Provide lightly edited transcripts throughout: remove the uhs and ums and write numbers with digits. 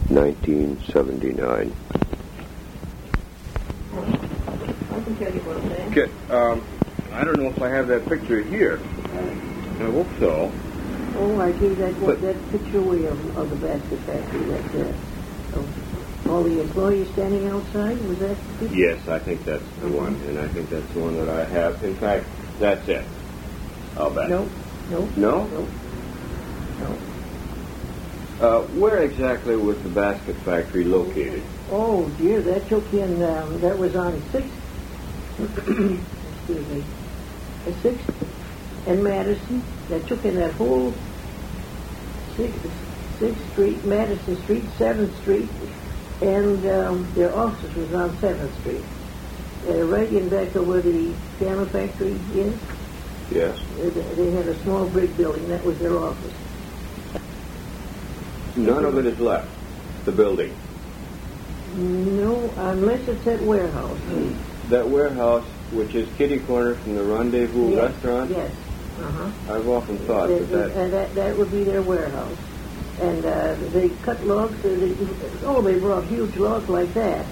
1979. I can tell you what I'm saying. Okay, I don't know if I have that picture here. I hope so. Oh, I gave that picture away of the basket factory. Of all the employees standing outside. Was that the picture? Yes, I think that's the one, and I think that's the one that I have. In fact, that's it. I'll bet. No. No? No. Where exactly was the basket factory located? Oh, dear, that took in, that was on 6th, excuse me, 6th and Madison. That took in that whole 6th Street, Madison Street, 7th Street, and their office was on 7th Street. Right in back of where the piano factory is. Yes. They had a small brick building. That was their office. None of it is left, the building. No, unless it's that warehouse. That warehouse, which is kitty corner from the Rendezvous restaurant? Yes. Uh-huh. I've often thought that would be their warehouse. And they cut logs. They brought huge logs like that.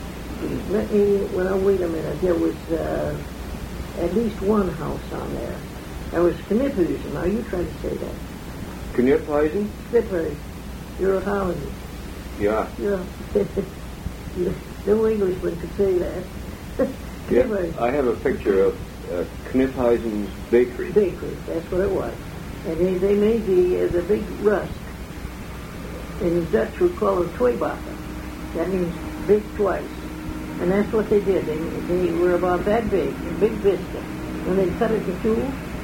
Wait a minute. There was at least one house on there. There was Kniphuisen. Now you try to say that. Kniphuisen? Kniphuisen. You're a Hollander. Yeah. Yeah. No Englishman could say that. Yeah. I have a picture of Kniphuisen's bakery. Bakery, that's what it was. And they made the big rusk. In Dutch we call it tweebakken. That means big twice. And that's what they did. They were about that big, a big biscuit. And they cut it in two,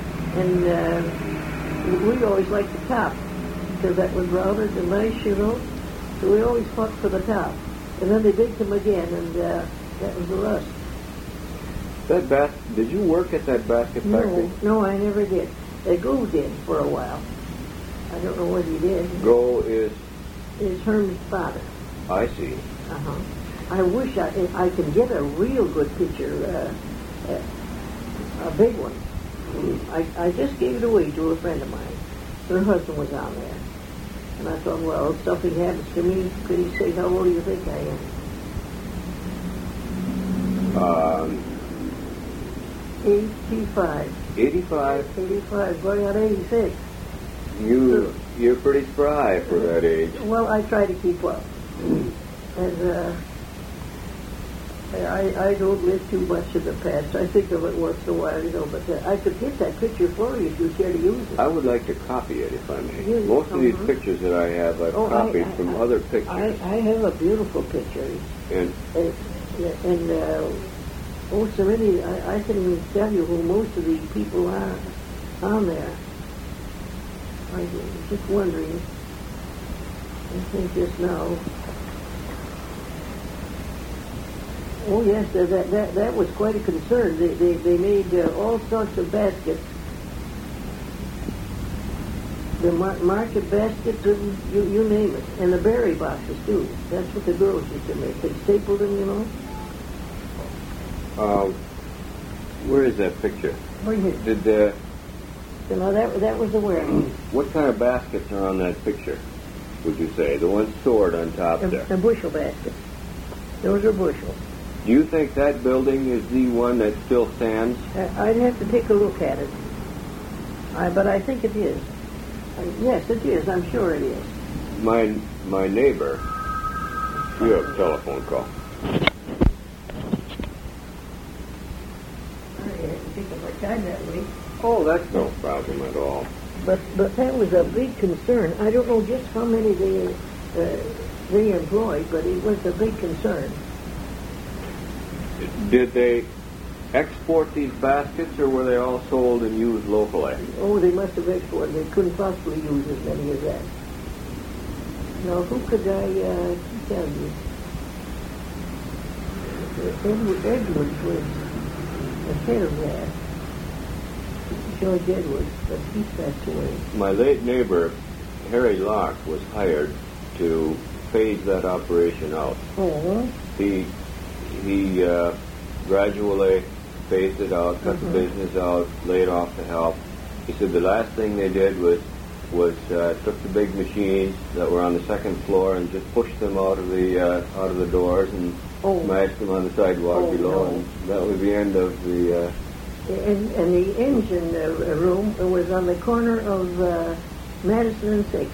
and we always liked the top, because that was rounded and nice, So we always fought for the top. And then they baked them again, and that was the rust. Did you work at that basket factory? No, I never did. Go did for a while. I don't know what he did. Go is Herman's father. I see. Uh-huh. I wish I could get a real good picture, a big one. I just gave it away to a friend of mine. Her husband was on there. And I thought, well, if something happens to me, could he say, how old do you think I am? 85. 85? 85, going on 86. You're pretty spry for that age. Well, I try to keep up. And I don't live too much in the past. I think of it once in a while, but I could get that picture for you if you care to use it. I would like to copy it, if I may. Most of these pictures that I have, I've copied from other pictures. I have a beautiful picture. Sereni, I can tell you who most of the people are on there. I was just wondering. I think just now. Oh yes, that was quite a concern. They made all sorts of baskets. The market baskets, you name it, and the berry boxes too. That's what the girls used to make. They stapled them, Where is that picture? Right here. That was the warehouse. What kind of baskets are on that picture, would you say? The ones stored on top there? A bushel basket. Those are bushels. Do you think that building is the one that still stands? I'd have to take a look at it. But I think it is. Yes, it is. I'm sure it is. My neighbor, you have a telephone call. Oh, that's no problem at all. But that was a big concern. I don't know just how many they employed, but it was a big concern. Did they export these baskets, or were they all sold and used locally? Oh, they must have exported. They couldn't possibly use as many as that. Now, who could I tell you? Edwards was the head of that. George Edwards, but he passed away. My late neighbor, Harry Locke, was hired to phase that operation out. Oh. He gradually phased it out, cut the business out, laid off the help. He said the last thing they did was was took the big machines that were on the second floor and just pushed them out of the doors and smashed them on the sidewalk below, and that was the end of the. And the engine room was on the corner of Madison and 6th.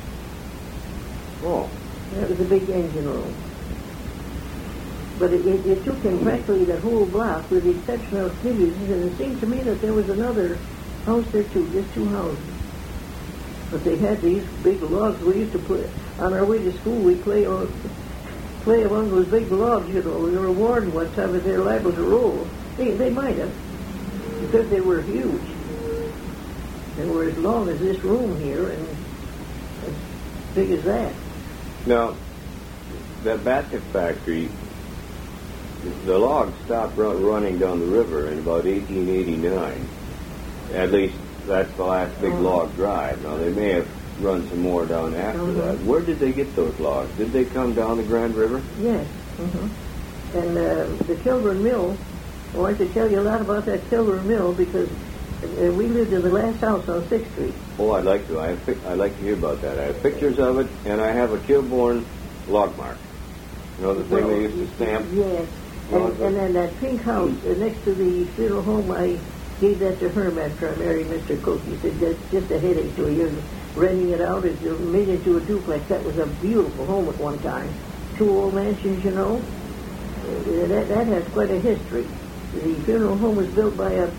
Oh. That was a big engine room. But it took him practically the whole block, with the exception of Smitty's, and it seemed to me that there was another house there too, just 2 houses. But they had these big logs. We used to play, on our way to school, we'd play among those big logs, you know. We were warned one time that they're liable to roll. They might have, because they were huge. They were as long as this room here and as big as that. Now, that basket factory, the logs stopped running down the river in about 1889. At least that's the last big log drive. Now, they may have run some more down after that. Where did they get those logs? Did they come down the Grand River? Yes. And the Kilburn Mill, I want to tell you a lot about that Kilburn Mill because we lived in the last house on 6th Street. Oh, I'd like to. I'd like to hear about that. I have pictures of it, and I have a Kilburn log mark. You know, the thing they used to stamp? Yes. And then that pink house next to the funeral home, I gave that to Herm after I married Mr. Cook. He said, that's just a headache to you. Renting it out, it made it into a duplex. That was a beautiful home at one time. 2 old mansions, you know. That has quite a history. The funeral home was built by a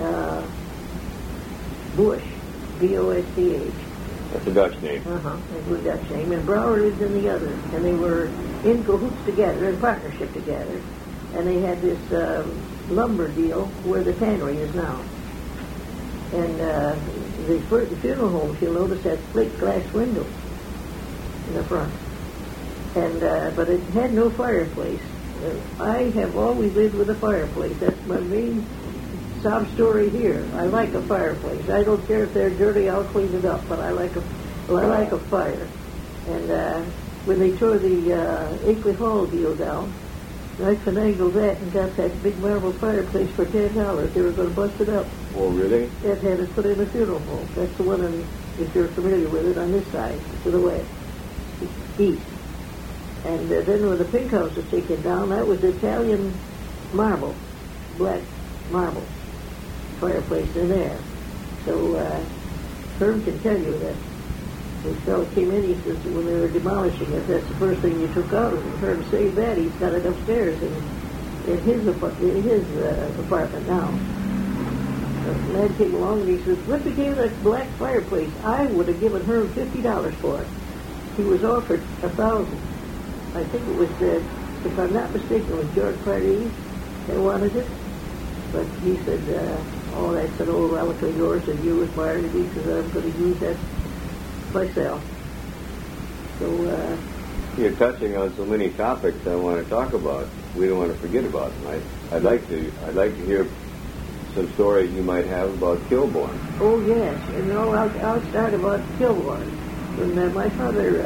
Busch, B-O-S-C-H. That's a Dutch name. That's a Dutch name. And Brower lived in the other. And they were in cahoots together, in partnership together. And they had this lumber deal where the tannery is now. And the funeral home, you'll notice, had plate glass windows in the front. And but it had no fireplace. I have always lived with a fireplace. That's my main sob story here. I like a fireplace. I don't care if they're dirty, I'll clean it up, but I like a fire. And when they tore the Akeley Hall deal down, I finagled that and got that big marble fireplace for $10. They were going to bust it up. Oh, really? That had it put in a funeral home. That's the one, if you're familiar with it, on this side, to the west, east. And then when the pink house was taken down, that was Italian marble, black marble fireplace in there. So Herm can tell you that this fellow came in, he says, when they were demolishing it, that's the first thing you took out of it. Herm saved that. He's got it upstairs in his apartment now. The lad came along and he says, what became of that black fireplace? I would have given Herm $50 for it. He was offered $1,000. I think it was, if I'm not mistaken, it was George Pardee that wanted it. But he said, oh, that's an old relic of yours, and you admired it because I'm going to use that myself. So, you're touching on so many topics I want to talk about. We don't want to forget about them. I'd like to hear some stories you might have about Kilburn. Oh yes, I'll start about Kilburn. When my father,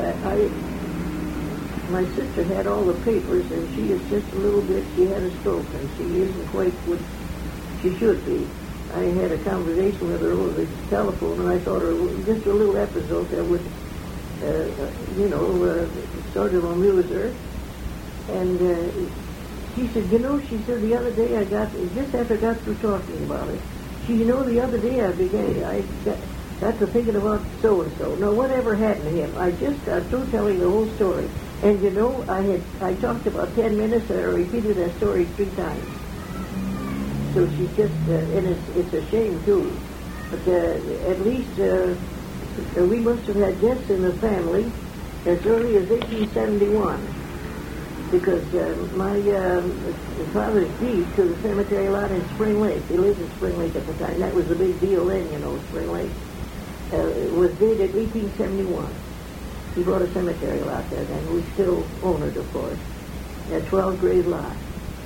my sister had all the papers, and she is just a little bit. She had a stroke, and she isn't quite what she should be. I had a conversation with her over the telephone, and I thought her just a little episode that would, sort of amuse her. And she said, she said the other day just after I got through talking about it, the other day I got to thinking about so-and-so. Now, whatever happened to him? I just got through telling the whole story. And I talked about 10 minutes, and I repeated that story 3 times. So she's just, and it's a shame too. But at least we must have had deaths in the family as early as 1871, because my father's deed to the cemetery lot in Spring Lake. He lived in Spring Lake at the time. That was the big deal then, Spring Lake. It was dated 1871. He bought a cemetery lot there then. We still own it, of course. A 12-grade lot.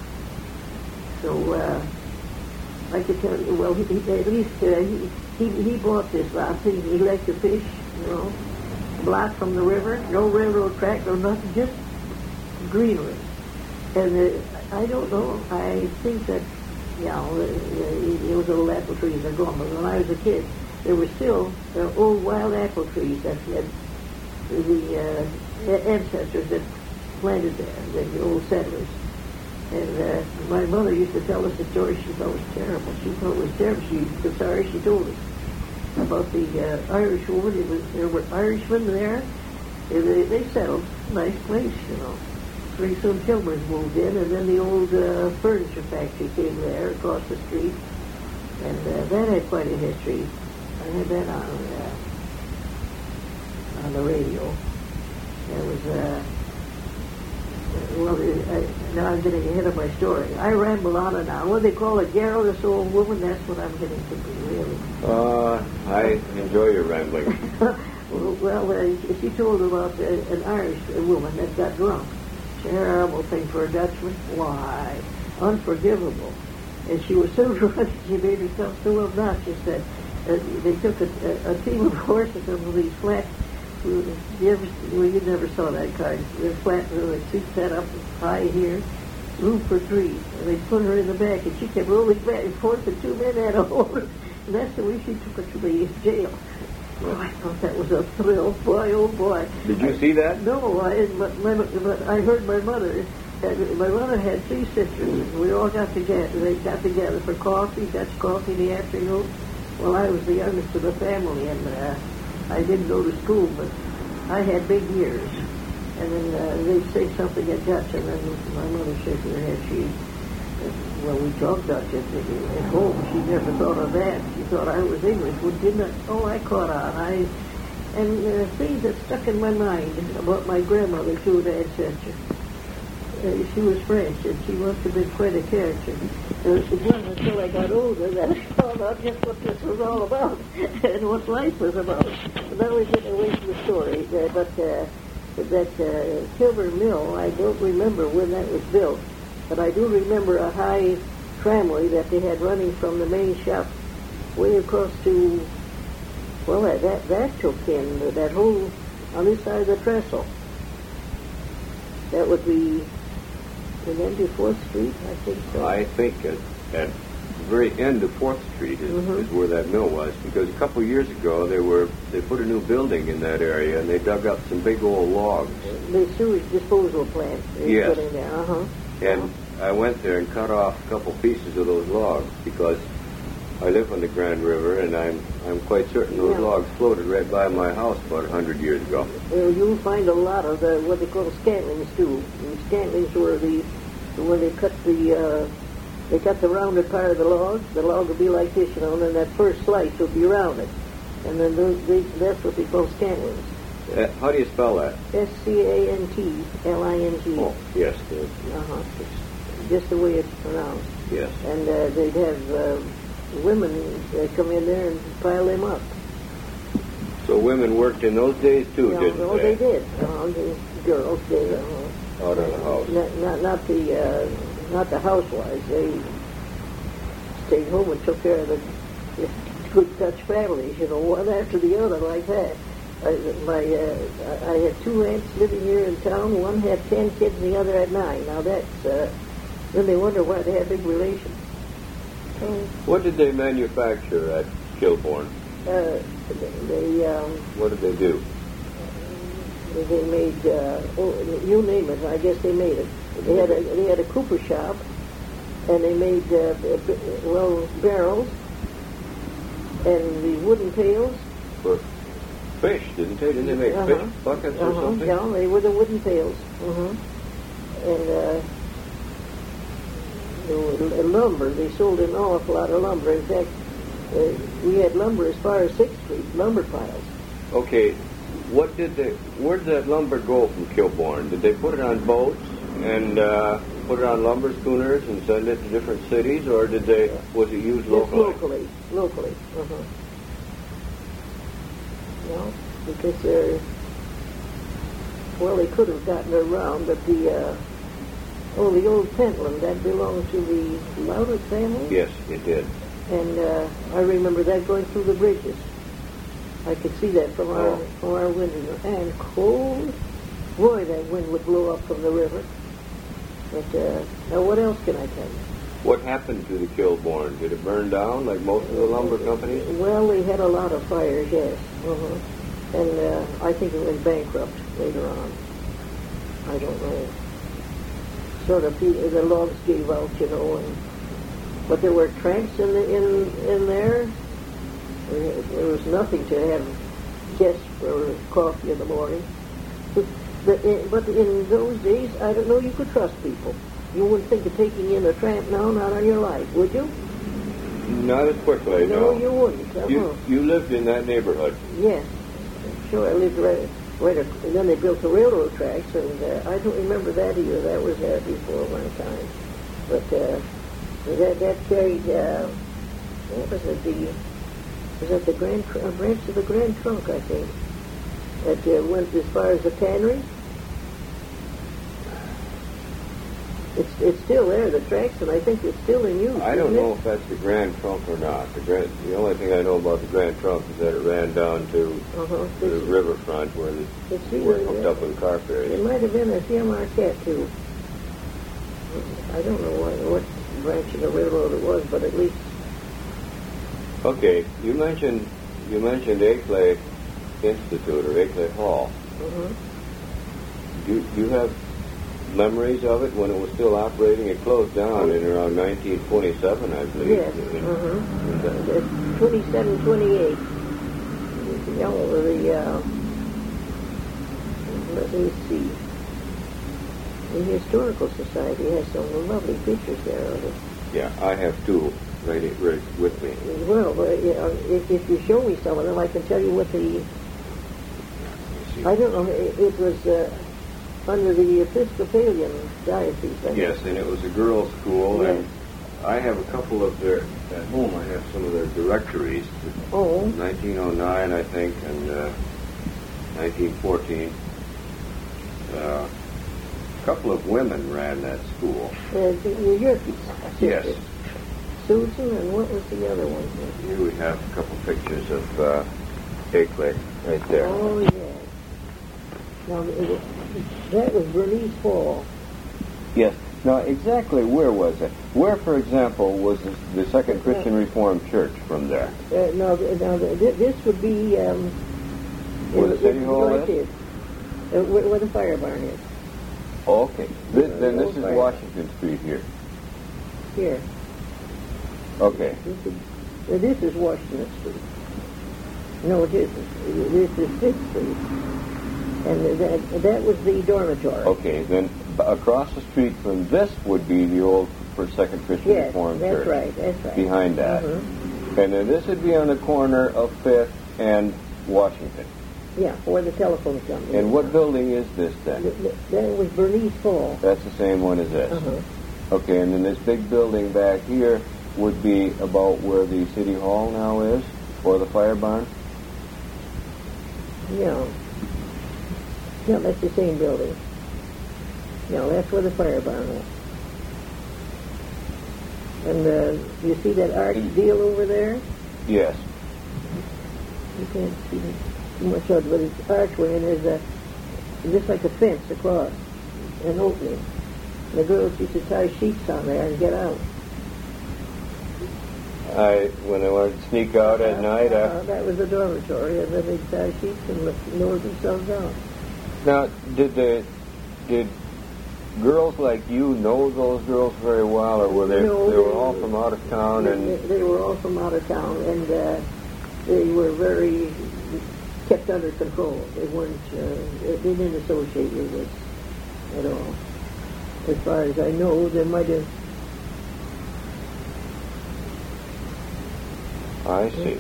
So I could tell you, well, he bought this lot. He liked to fish, block from the river, no railroad track, no nothing, just greenery. And I don't know, I think that, it was all apple trees are gone, but when I was a kid, there were still old wild apple trees that had the ancestors that planted there, the old settlers. And my mother used to tell us a story she thought was terrible. She thought it was terrible. She was sorry she told us about the Irish woman. There were Irishmen there. They settled. Nice place, you know. Pretty soon Kilburns moved in, and then the old furniture factory came there across the street. And that had quite a history. I had that on the radio. There was now I'm getting ahead of my story. I ramble on and on. What do they call a garrulous old woman? That's what I'm getting to be, really. I enjoy your rambling. She told about an Irish woman that got drunk. Terrible thing for a Dutchman. Why? Unforgivable. And she was so drunk, she made herself so obnoxious that they took a team of horses over these flat. You never saw that kind. They're flat, like seats set up high here, room for three. And they put her in the back, and she kept rolling back and forth, and two men had a hold her. And that's the way she took her to the jail. Oh, I thought that was a thrill. Boy, oh boy. Did you see that? No, but I heard my mother. My mother had three sisters, and we all got together. They got together for coffee, Dutch coffee in the afternoon. Well, I was the youngest of the family, and I didn't go to school, but I had big ears. And then they'd say something in Dutch, and then my mother shook her head. We talked Dutch at home. She never thought of that. She thought I was English. Well, didn't I? Oh, I caught on. And things that stuck in my mind about my grandmother, too, the ancestor. She was French, and she must have been quite a character. And it was not until I got older that I found out just what this was all about and what life was about. And now we're getting away from the story. But that Kilburn Mill, I don't remember when that was built, but I do remember a high tramway that they had running from the main shop way across to, well, that took in that whole, on this side of the trestle. That would be the end of 4th Street, I think so. I think at the very end of 4th Street is where that mill was, because a couple of years ago they put a new building in that area, and they dug up some big old logs. The sewage disposal plant they put in there, And I went there and cut off a couple pieces of those logs, because I live on the Grand River, and I'm quite certain those logs floated right by my house about 100 years ago. You'll find a lot of what they call scantlings too. And scantlings were when they cut the rounded part of the log. The log would be like this, and then that first slice would be rounded, and then that's what they call scantlings. How do you spell that? Scantling. Oh, yes. Just the way it's pronounced. Yes. And they'd have women come in there and pile them up. So women worked in those days too, didn't they? No, they did. The girls did. Out of the house. Not the housewives. They stayed home and took care of the good Dutch families, one after the other like that. I had two aunts living here in town. One had 10 kids and the other had 9. Now that's, then they wonder why they had big relations. What did they manufacture at Kilburn? What did they do? They made, you name it, I guess they made it. They had a cooper shop, and they made, barrels, and the wooden pails. For fish, didn't they? Didn't they make fish buckets or something? Yeah, they were the wooden pails. And lumber, they sold an awful lot of lumber. In fact, we had lumber as far as 6th Street, lumber piles. Okay, where did that lumber go from Kilburn? Did they put it on boats and put it on lumber schooners and send it to different cities, or was it used locally? Locally. No, because they could have gotten around, but the old Pentland, that belonged to the Loudon family? Yes, it did. And I remember that going through the bridges. I could see that from our window. And cold. Boy, that wind would blow up from the river. But now what else can I tell you? What happened to the Kilbourne? Did it burn down like most of the lumber companies? Well, they had a lot of fires, yes. And I think it went bankrupt later on. I don't know. Sort of the logs gave out, but there were tracks in there. There was nothing to have guests for coffee in the morning. But in those days, I don't know, you could trust people. You wouldn't think of taking in a tramp now, not on your life, would you? Not as quickly, no. No, you wouldn't. You lived in that neighborhood? Yes. Sure, I lived right and then they built the railroad tracks, and I don't remember that either. That was there before my time. But that carried, what was it, was that the branch of the Grand Trunk, I think, that went as far as the tannery. It's still there, the tracks, and I think it's still in use. I don't know if that's the Grand Trunk or not. The only thing I know about the Grand Trunk is that it ran down to the riverfront where they were hooked up with car ferries. It might have been a CM Marquette, too. I don't know what branch of the railroad it was, but at least... Okay, you mentioned Ackley Institute or Ackley Hall. Do you have memories of it when it was still operating? It closed down in around 1927, I believe. Yes. 27, 28. Let me see. The Historical Society has some lovely pictures there of it. Yeah, I have two right with me. Well, if you show me some of them, I can tell you what the... I don't know, it was... under the Episcopalian diocese. Yes, and it was a girls' school, yes. And I have a couple of their, at home I have some of their directories. 1909, I think, and 1914. A couple of women ran that school. Your sisters. Yes. Susan, and what was the other one? Here we have a couple pictures of Ackley right there. Oh, yes. Now, that was Bernice Hall. Yes. Now, exactly where was it? Where, for example, was the Second Christian Reformed Church from there? This would be... where the City Hall is? Where the fire barn is. Oh, okay. Then this is Washington Street here. Here. Okay. This is Washington Street. No, it isn't. This is 6th Street. And that was the dormitory. Okay, then across the street from this would be the old Second Christian Reformed Church. That's right. Behind that. And then this would be on the corner of 5th and Washington. Yeah, where the telephone company. And what building is this then? That was Bernice Hall. That's the same one as this. Okay, and then this big building back here would be about where the City Hall now is, or the fire barn? Yeah. No, that's the same building. No, that's where the fire barn is. And you see that arch deal over there? Yes. You can't see too much of it, but it's archway, and there's just like a fence across, an opening. And the girls used to tie sheets on there and get out. When I wanted to sneak out at night, that was the dormitory, and then they'd tie sheets and lower themselves out. Now, did girls like you know those girls very well, or were they were all from out of town? They were all from out of town, and they were very kept under control. They weren't, they didn't associate with us at all. As far as I know, there might have... I see.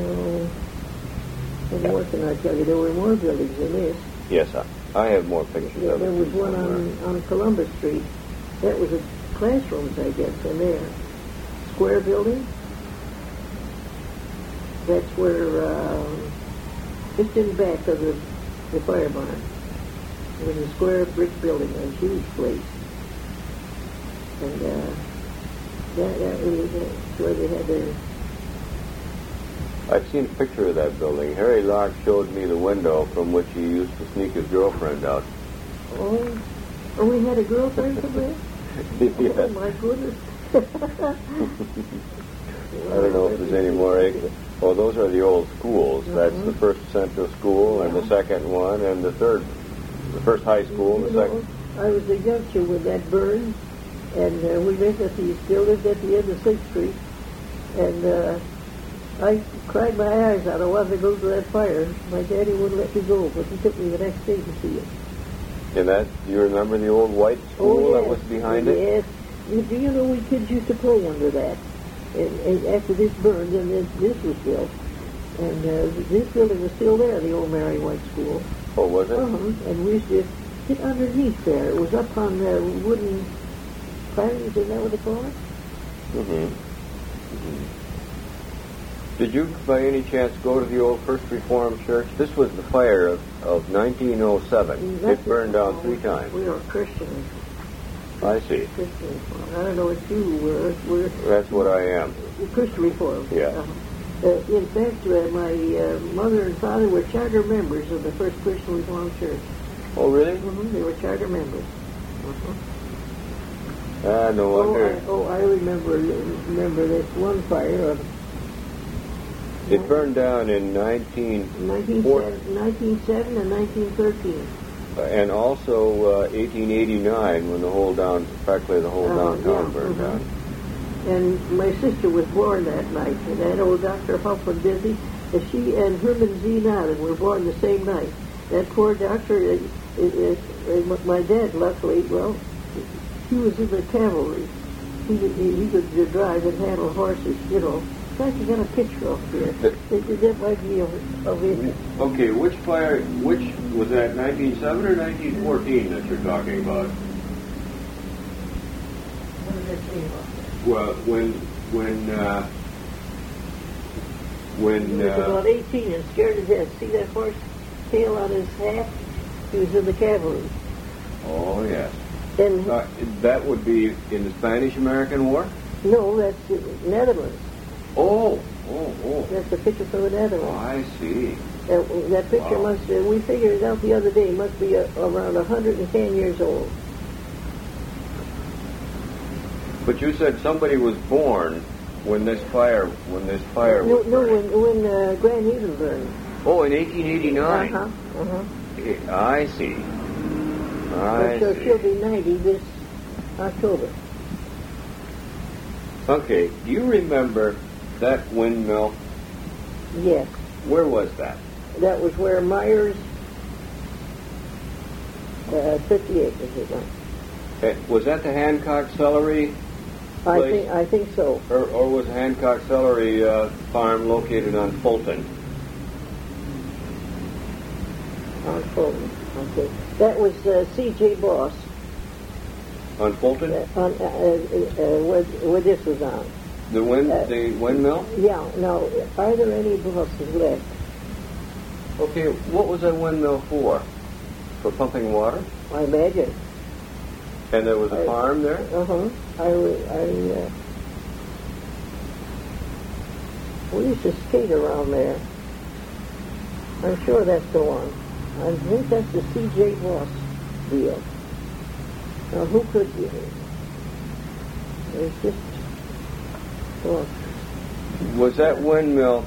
What more can I tell you? There were more buildings than this. Yes, I have more pictures of it. There was one on Columbus Street. That was a classrooms, I guess, in there. Square building. That's where, just in back of the fire barn. It was a square brick building, a huge place. And that's where they had their... I've seen a picture of that building. Harry Lark showed me the window from which he used to sneak his girlfriend out. Oh, we had a girlfriend from there? Yes. Oh, my goodness. I don't know if there's any more acres. Oh, those are the old schools. That's the first central school and the second one and the third. The first high school, the second. I was a youngster when that burned, and we lived still lived at the end of 6th Street, and I cried my eyes out. I wanted to go to that fire. My daddy wouldn't let me go, but he took me the next day to see it. And that, do you remember the old white school that was behind it? Yes. Do you know we kids used to play under that? And after this burned, and then this was built, and this building was still there, the old Mary White School. Oh, was it? And we used to get underneath there. It was up on wooden pilings, isn't that what they call it? Did you, by any chance, go to the old First Reformed Church? This was the fire of 1907. It burned down 3 times. We were Christians. I see. Christians. I don't know what you were. That's what I am. Christian Reformed. Yeah. In fact, my mother and father were charter members of the First Christian Reformed Church. Oh, really? They were charter members. No wonder. I remember this one fire. It burned down in 1907 and 1913. And also 1889 when practically the whole downtown burned down. And my sister was born that night, and that old Dr. Huffman Busy, she and Herman Z. Nodden were born the same night. That poor doctor, my dad, luckily, well, he was in the cavalry. He could drive and handle horses, you know. In fact, you got a picture of here. That might be of it. Okay, which was that, 1907 or 1914 that you're talking about? What did that say about that? Well, when he was about 18 and scared to death. See that horse tail on his hat? He was in the cavalry. Oh, yes. And that would be in the Spanish-American War? No, that's Netherlands. Oh. That's a picture from the Netherlands. Oh, I see. That picture we figured it out the other day, must be around 110 years old. But you said somebody was born when this fire was No, burning. when Grand Haven burned. Oh, in 1889. I see. So she'll be 90 this October. Okay, do you remember that windmill? Yes. Where was that? That was where Myers, 50 acres it went. Was that the Hancock Celery place? I think so. Or was the Hancock Celery farm located on Fulton? On Fulton, okay. That was C.J. Boss. On Fulton? Where this was on. The windmill? Yeah. Now, are there any bosses left? Okay, what was that windmill for? For pumping water? I imagine. And there was a farm there? We used to skate around there. I'm sure that's the one. I think that's the C.J. Boss deal. Now, who could be? It's just... Well, was that windmill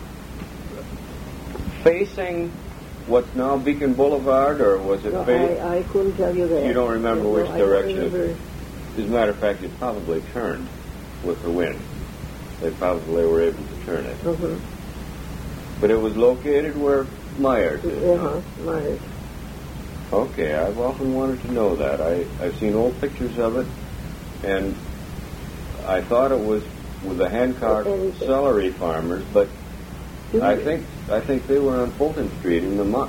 facing what's now Beacon Boulevard, or was it facing... I couldn't tell you that. You don't remember which direction? I don't remember. As a matter of fact, it probably turned with the wind. They probably were able to turn it. But it was located where Myers is. Myers. Okay, I've often wanted to know that. I've seen old pictures of it, and I thought it was with the Hancock celery farmers, but I think they were on Fulton Street in the muck.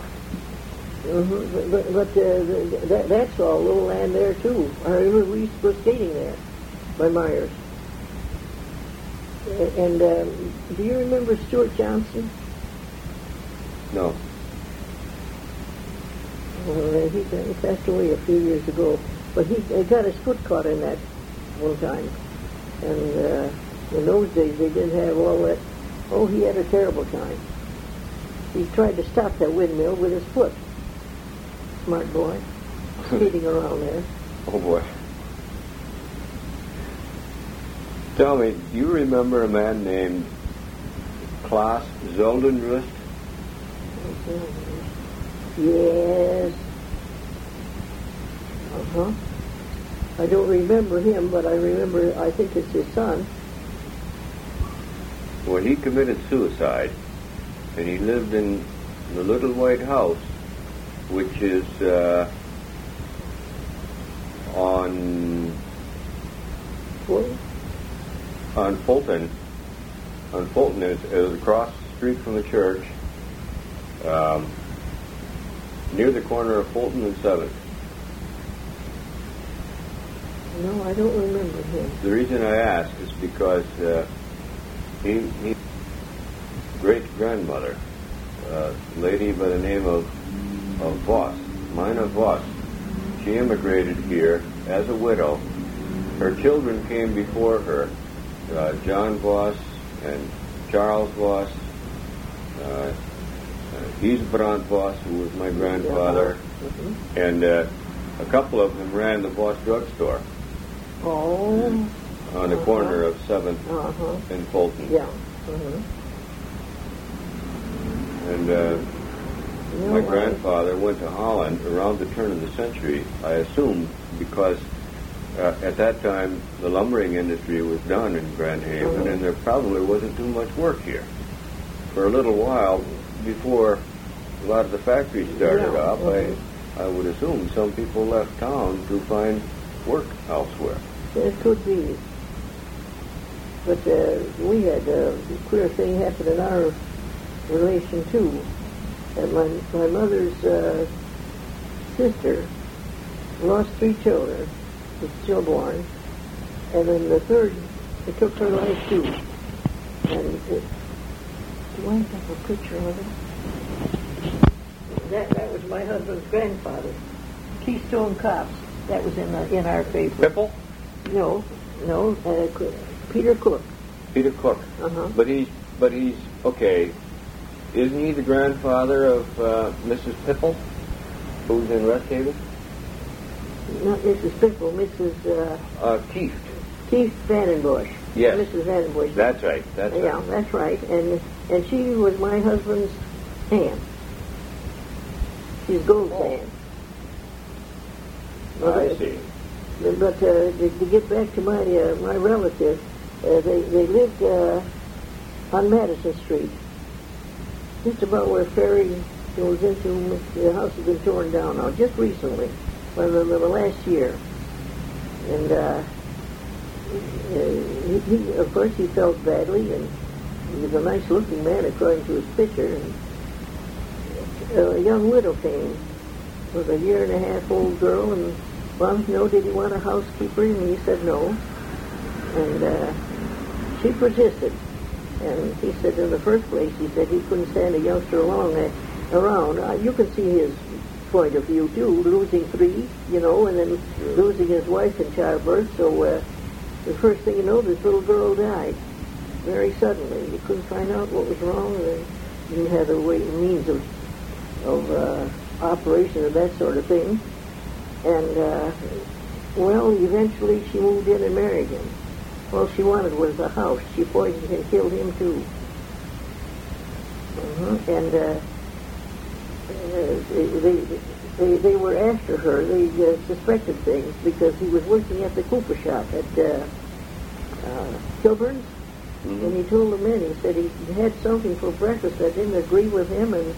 But that's all little land there too. I remember we used to go skating there by Myers. And do you remember Stuart Johnson? No. Well, he passed away a few years ago, but he got his foot caught in that one time. And in those days, they didn't have all that. Oh, he had a terrible time. He tried to stop that windmill with his foot. Smart boy, skating around there. Oh, boy. Tell me, do you remember a man named Klaas Zoldenrust? Yes. Uh-huh. I don't remember him, but I remember, I think it's his son. Well, he committed suicide, and he lived in the Little White House, which is on What? on Fulton. On Fulton is across the street from the church, near the corner of Fulton and 7th. No, I don't remember him. The reason I ask is because he great-grandmother, a lady by the name of Voss, Mina Voss. She immigrated here as a widow. Her children came before her, John Voss and Charles Voss, Ysbrand Voss, who was my grandfather, and a couple of them ran the Voss drugstore. Oh. On the corner of 7th and Fulton. Yeah. And my grandfather went to Holland around the turn of the century, I assume, because at that time the lumbering industry was done in Grand Haven, and there probably wasn't too much work here. For a little while, before a lot of the factories started up, I would assume some people left town to find work elsewhere. It could be. But we had a queer thing happen in our relation, too. And my mother's sister lost 3 children, was stillborn, and then the third, it took her life, too. And do I have a picture of it? That was my husband's grandfather, Keystone Cops. That was in our paper. Pipple? No, Peter Cook. Peter Cook. But he's okay. Isn't he the grandfather of Mrs. Pipple, who's in West Haven? Not Mrs. Pipple, Mrs. Keith. Keith Vandenbush. Yes. Mrs. Vandenbush. That's right. Yeah, that's right. And she was my husband's aunt. She's Gold's aunt. I see. But to get back to my relative, they lived on Madison Street, just about where Ferry goes into. The house has been torn down now, just recently, the last year. And he, of course, he felt badly, and he was a nice-looking man according to his picture. And a young widow came with a 1.5-year-old girl, and wanted to know, did he want a housekeeper? And he said no. And she persisted. And he said, in the first place, he said he couldn't stand a youngster around. You can see his point of view, too, losing 3, and then losing his wife in childbirth. So the first thing you know, this little girl died very suddenly. He couldn't find out what was wrong, and he didn't have the means of operation of that sort of thing. And, eventually she moved in and married him. All she wanted was a house. She poisoned and killed him, too. And they were after her. They suspected things because he was working at the Cooper shop at Kilburn's. And he told the men, he said he had something for breakfast that didn't agree with him, and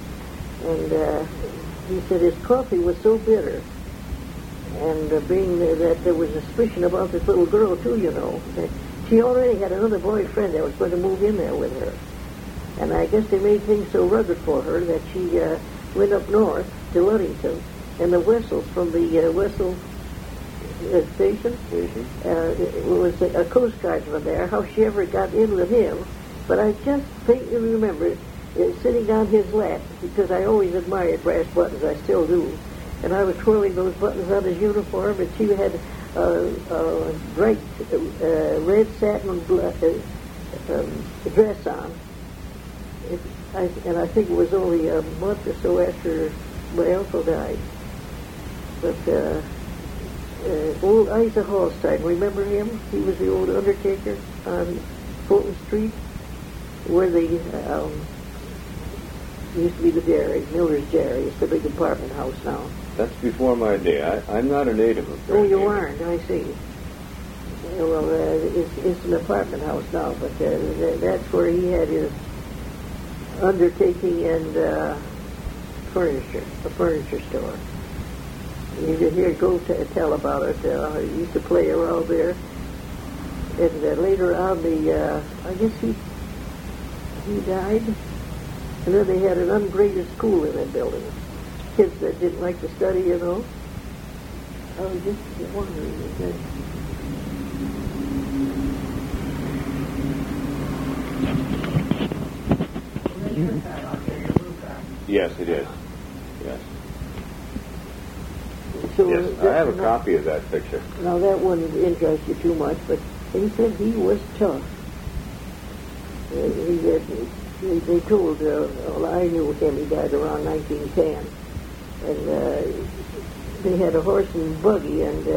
he said his coffee was so bitter. And being that there was a suspicion about this little girl, too, that she already had another boyfriend that was going to move in there with her. And I guess they made things so rugged for her that she went up north to Ludington, and the Wessels from the Wessel station, it was a Coast Guardsman there, how she ever got in with him. But I just faintly remember sitting on his lap, because I always admired brass buttons, I still do. And I was twirling those buttons on his uniform, and she had a bright red satin dress on. And I think it was only a month or so after my uncle died. But old Isa Hallstein, remember him? He was the old undertaker. on Fulton Street, where the used to be the dairy, Miller's Dairy. It's the big apartment house now. That's before my day. I'm not a native of Oh, you Grand Haven. aren't, I see. Well, it's an apartment house now, but that's where he had his undertaking and a furniture store. You could hear go tell about it. He used to play around there. And later on, I guess he died. And then they had an ungraded school in that building. Kids that didn't like to study, you know. I was just wondering if that... Yes, it is. Yes. So Yes, I have a copy of that picture. Now, that wouldn't interest you too much, but he said he was tough. They told, well, I knew him, he died around 1910. And they had a horse and buggy, and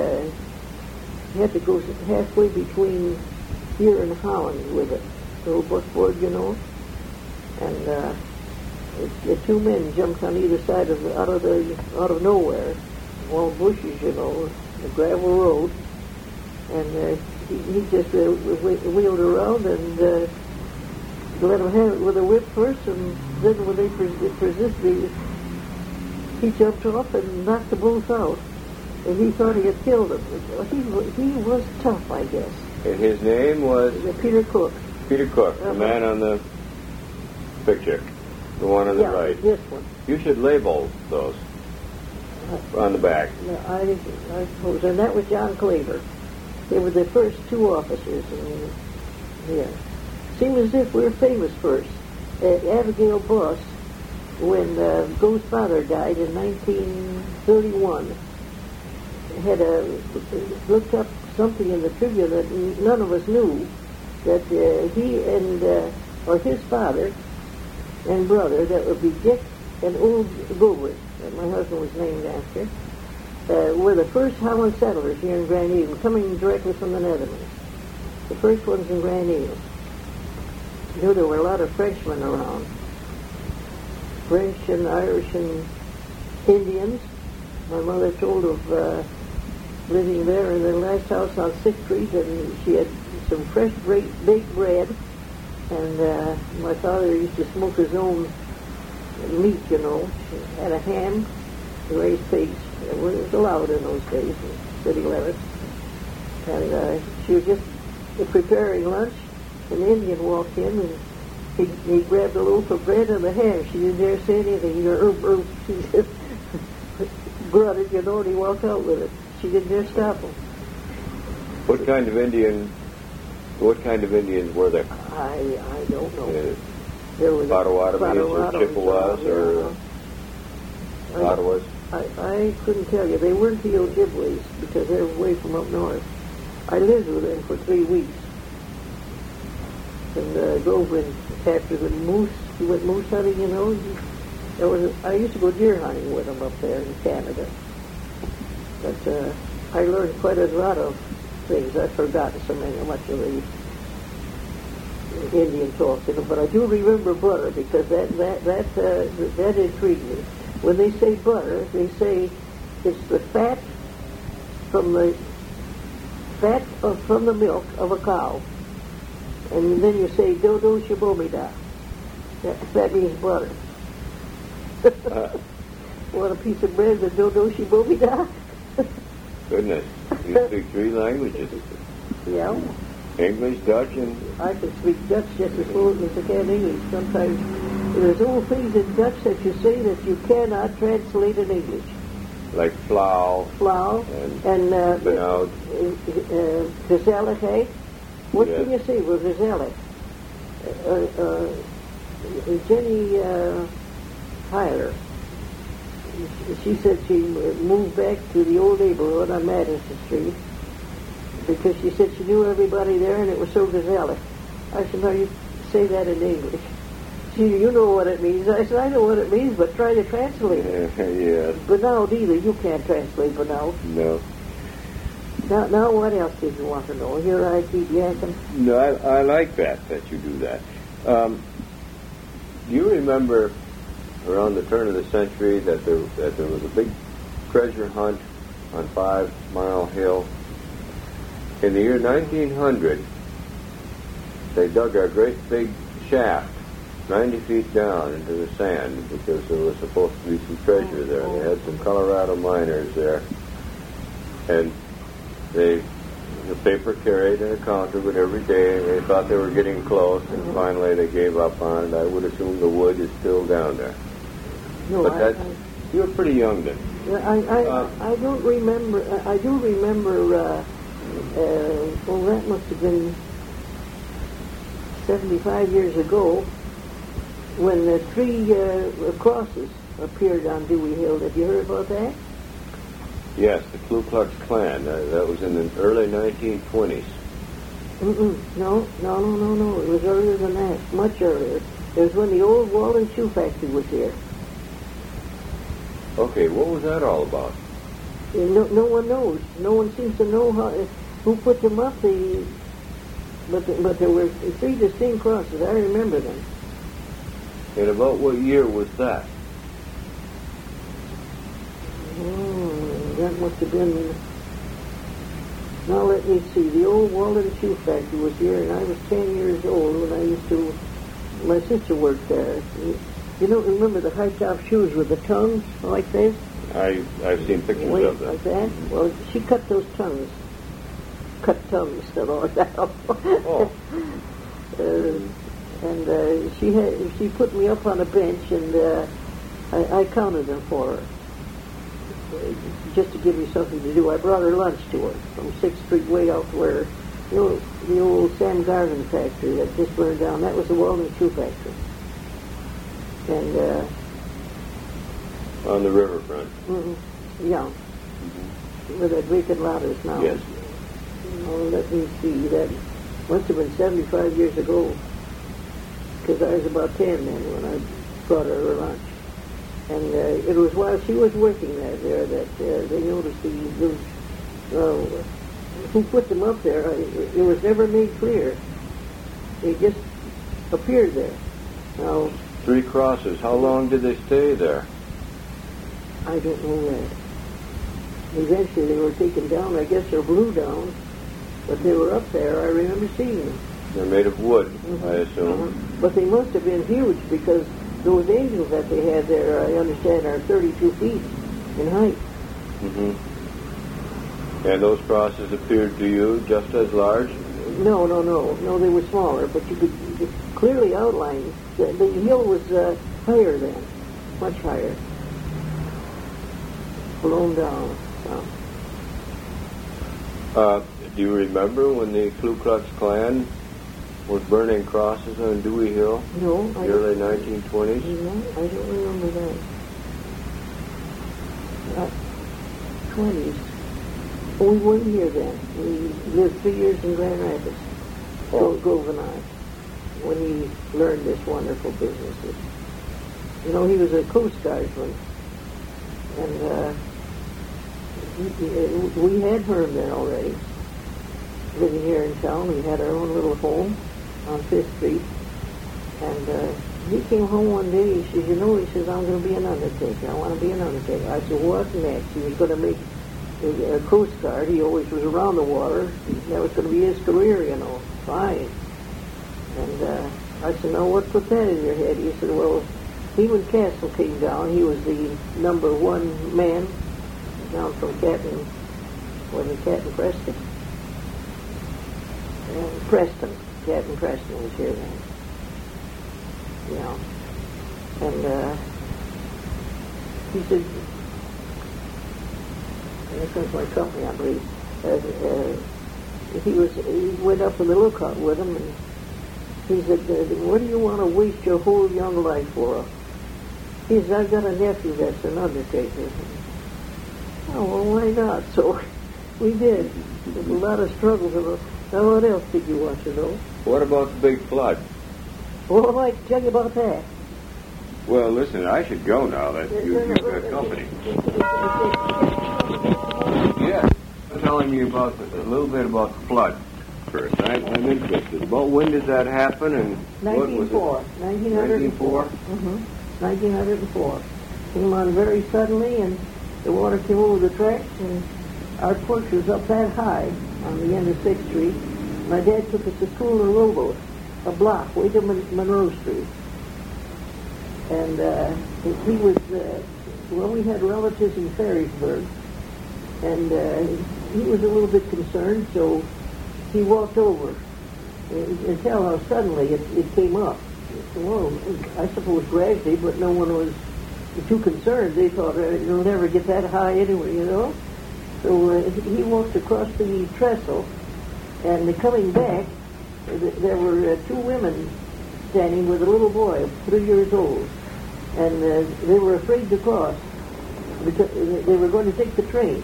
he had to go halfway between here and Holland with it. The old buckboard, you know. And the two men jumped on either side out of nowhere, all bushes, you know, a gravel road, and he just wheeled around and let him have it with a whip first, and then when they persisted, he jumped off and knocked them both out, and he thought he had killed them. He was tough, I guess. And his name was? Peter Cook. Peter Cook, the man on the picture, the one on the right. This one. You should label those on the back. I suppose. And that was John Claver. They were the first two officers. Yeah. Seemed as if we were famous first. Abigail Boss, when Go's father died in 1931, had looked up something in the Tribune that none of us knew, that he and, or his father and brother, that would be Dick and Old Gobert, that my husband was named after, were the first Holland settlers here in Grand Haven, coming directly from the Netherlands. The first ones in Grand Haven. You know, there were a lot of Frenchmen around. French and Irish and Indians. My mother told of living there in the last house on 6th Street, and she had some fresh baked bread, and my father used to smoke his own meat, you know. He had a ham, raised pigs. It was allowed in those days, city limits. And she was just preparing lunch. An Indian walked in, and he grabbed a loaf of bread and a ham. She didn't dare say anything. He goes, she just grunted, you know, and he walked out with it. She didn't dare stop him. What kind of Indians were there? I don't know. There was Potawatomis or Chippewas or Ottawas? I couldn't tell you. They weren't the Ojibways because they were away from up north. I lived with them for 3 weeks. And Grover, after the moose, he went moose hunting, you know. I used to go deer hunting with him up there in Canada. But I learned quite a lot of things. I've forgotten much of the Indian talk, you know. But I do remember butter because that intrigued me. When they say butter, they say it's the fat from the milk of a cow. And then you say, Dodo Shibomida. That means butter. Want a piece of bread with Dodo Shibomida? Goodness, you speak 3 languages. Yeah. English, Dutch, and... I can speak Dutch just as fluent as I can English. Sometimes there's all things in Dutch that you say that you cannot translate in English. Like flow. And benauwd. Gezelligheid. What Yes. can you say with gezellig? Jenny Heiler, she said she moved back to the old neighborhood on Madison Street because she said she knew everybody there and it was so gezellig. I said, no, you say that in English. You know what it means. I said, I know what it means, but try to translate it. Yes. Benauwd either. You can't translate benauwd. No. Now, what else did you want to know? Here I keep yakking. No, I like that you do that. Do you remember around the turn of the century that there was a big treasure hunt on 5 Mile Hill? In the year 1900, they dug a great big shaft 90 feet down into the sand because there was supposed to be some treasure there. They had some Colorado miners there. And the paper carried an account of it every day. They thought they were getting close, and finally they gave up on it. I would assume the wood is still down there. No, but you were pretty young then. I don't remember. I do remember. Well, that must have been 75 years ago when the 3 crosses appeared on Dewey Hill. Have you heard about that? Yes, the Ku Klux Klan. That was in the early 1920s. No. It was earlier than that, much earlier. It was when the old Walden Shoe Factory was here. Okay, what was that all about? No one knows. No one seems to know who put them up. But there were 3 distinct crosses. I remember them. And about what year was that? That must have been... Now let me see. The old Walden Shoe Factory was here, and I was 10 years old when I used to... My sister worked there. You don't remember the high-top shoes with the tongues like this? I've seen pictures of them. Like that? Well, she cut those tongues. Cut tongues, all that. Oh. She put me up on a bench, and I counted them for her. Just to give me something to do. I brought her lunch to her from 6th Street way out where the old Sam Garvin factory that just burned down. That was the Walden Shoe Factory. And on the riverfront. Yeah. Where that vacant lot is now. Yes. Let me see. That must have been 75 years ago, because I was about 10 then when I brought her lunch. And it was while she was working there that they noticed who put them up there. It was never made clear. They just appeared there. Now, 3 crosses. How long did they stay there? I don't know that. Eventually they were taken down. I guess they're blew down. But they were up there. I remember seeing them. They're made of wood, I assume. But they must have been huge because those angels that they had there, I understand, are 32 feet in height. And those crosses appeared to you just as large? No, they were smaller, but you could clearly outline. The hill was higher then, much higher. Blown down. Do you remember when the Ku Klux Klan was burning crosses on Dewey Hill? No. The early 1920s? No, I don't remember that. 20s. We weren't here then. We lived 3 years in Grand Rapids. Grove and I, when he learned this wonderful business. He was a Coast Guardsman. And we had Herm there already. Living here in town, we had our own little home on 5th Street. And he came home one day, he says, I'm going to be an undertaker. I want to be an undertaker. I said, what next? He was going to make a Coast Guard. He always was around the water. That was going to be his career, Fine. And I said, now what put that in your head? He said, well, when Castle came down, he was the number 1 man down from Captain Preston? Preston. Captain Preston was here then. And he said, this was my company, I believe. He went up to the lookout with him, and he said, what do you want to waste your whole young life for? He said, I've got a nephew that's an undertaker. Oh, well, why not? So we did. There was a lot of struggles. Now, what else did you want to know? What about the big flood? Well, I can tell you about that. Well, listen, I should go now that you've got company. Yes. telling you about a little bit about the flood first. I'm interested. About when did that happen and what was 1904. it? 1904. 1904. Came on very suddenly, and the water came over the tracks, and our porch was up that high on the end of 6th Street. My dad took us to school in a rowboat, a block, way to Monroe Street. And he was, well, we had relatives in Ferrisburg, and he was a little bit concerned, so he walked over. You can tell how suddenly it came up. Well, I suppose gradually, but no one was too concerned. They thought, it'll never get that high anyway, you know. So he walked across the trestle, and coming back, there were two women standing with a little boy of 3 years old, and they were afraid to cross because they were going to take the train.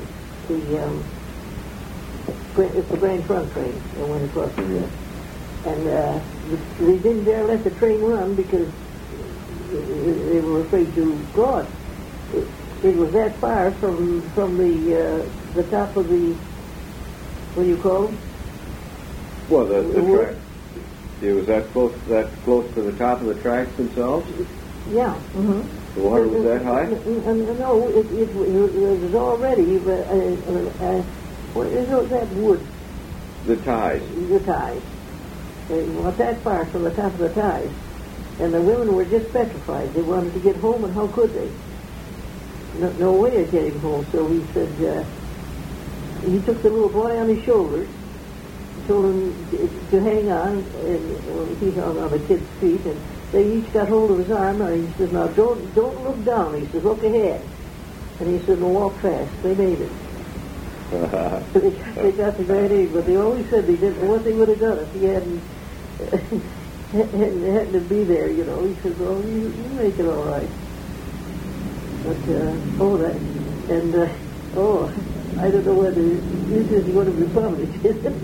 It's the Grand Trunk train that went across the river. And they didn't dare let the train run because they were afraid to cross. It was that far from the top of the, what do you call them? Well, the track. It was that close to the top of the tracks themselves? Yeah. Mm-hmm. The water was that high? No, it was already, what is that wood? The ties. The ties. Not that far from the top of the ties. And the women were just petrified. They wanted to get home, and how could they? No way of getting home. So he said, he took the little boy on his shoulders, told him to hang on, and he hung on the kid's feet, and they each got hold of his arm, and he said, now don't look down. He says, look ahead. And he said, well, walk fast. They made it. They got the great age, but they always said they didn't know what they would have done if he hadn't to be there, you know. He said, well, you make it all right. But, I don't know whether this is going to be published.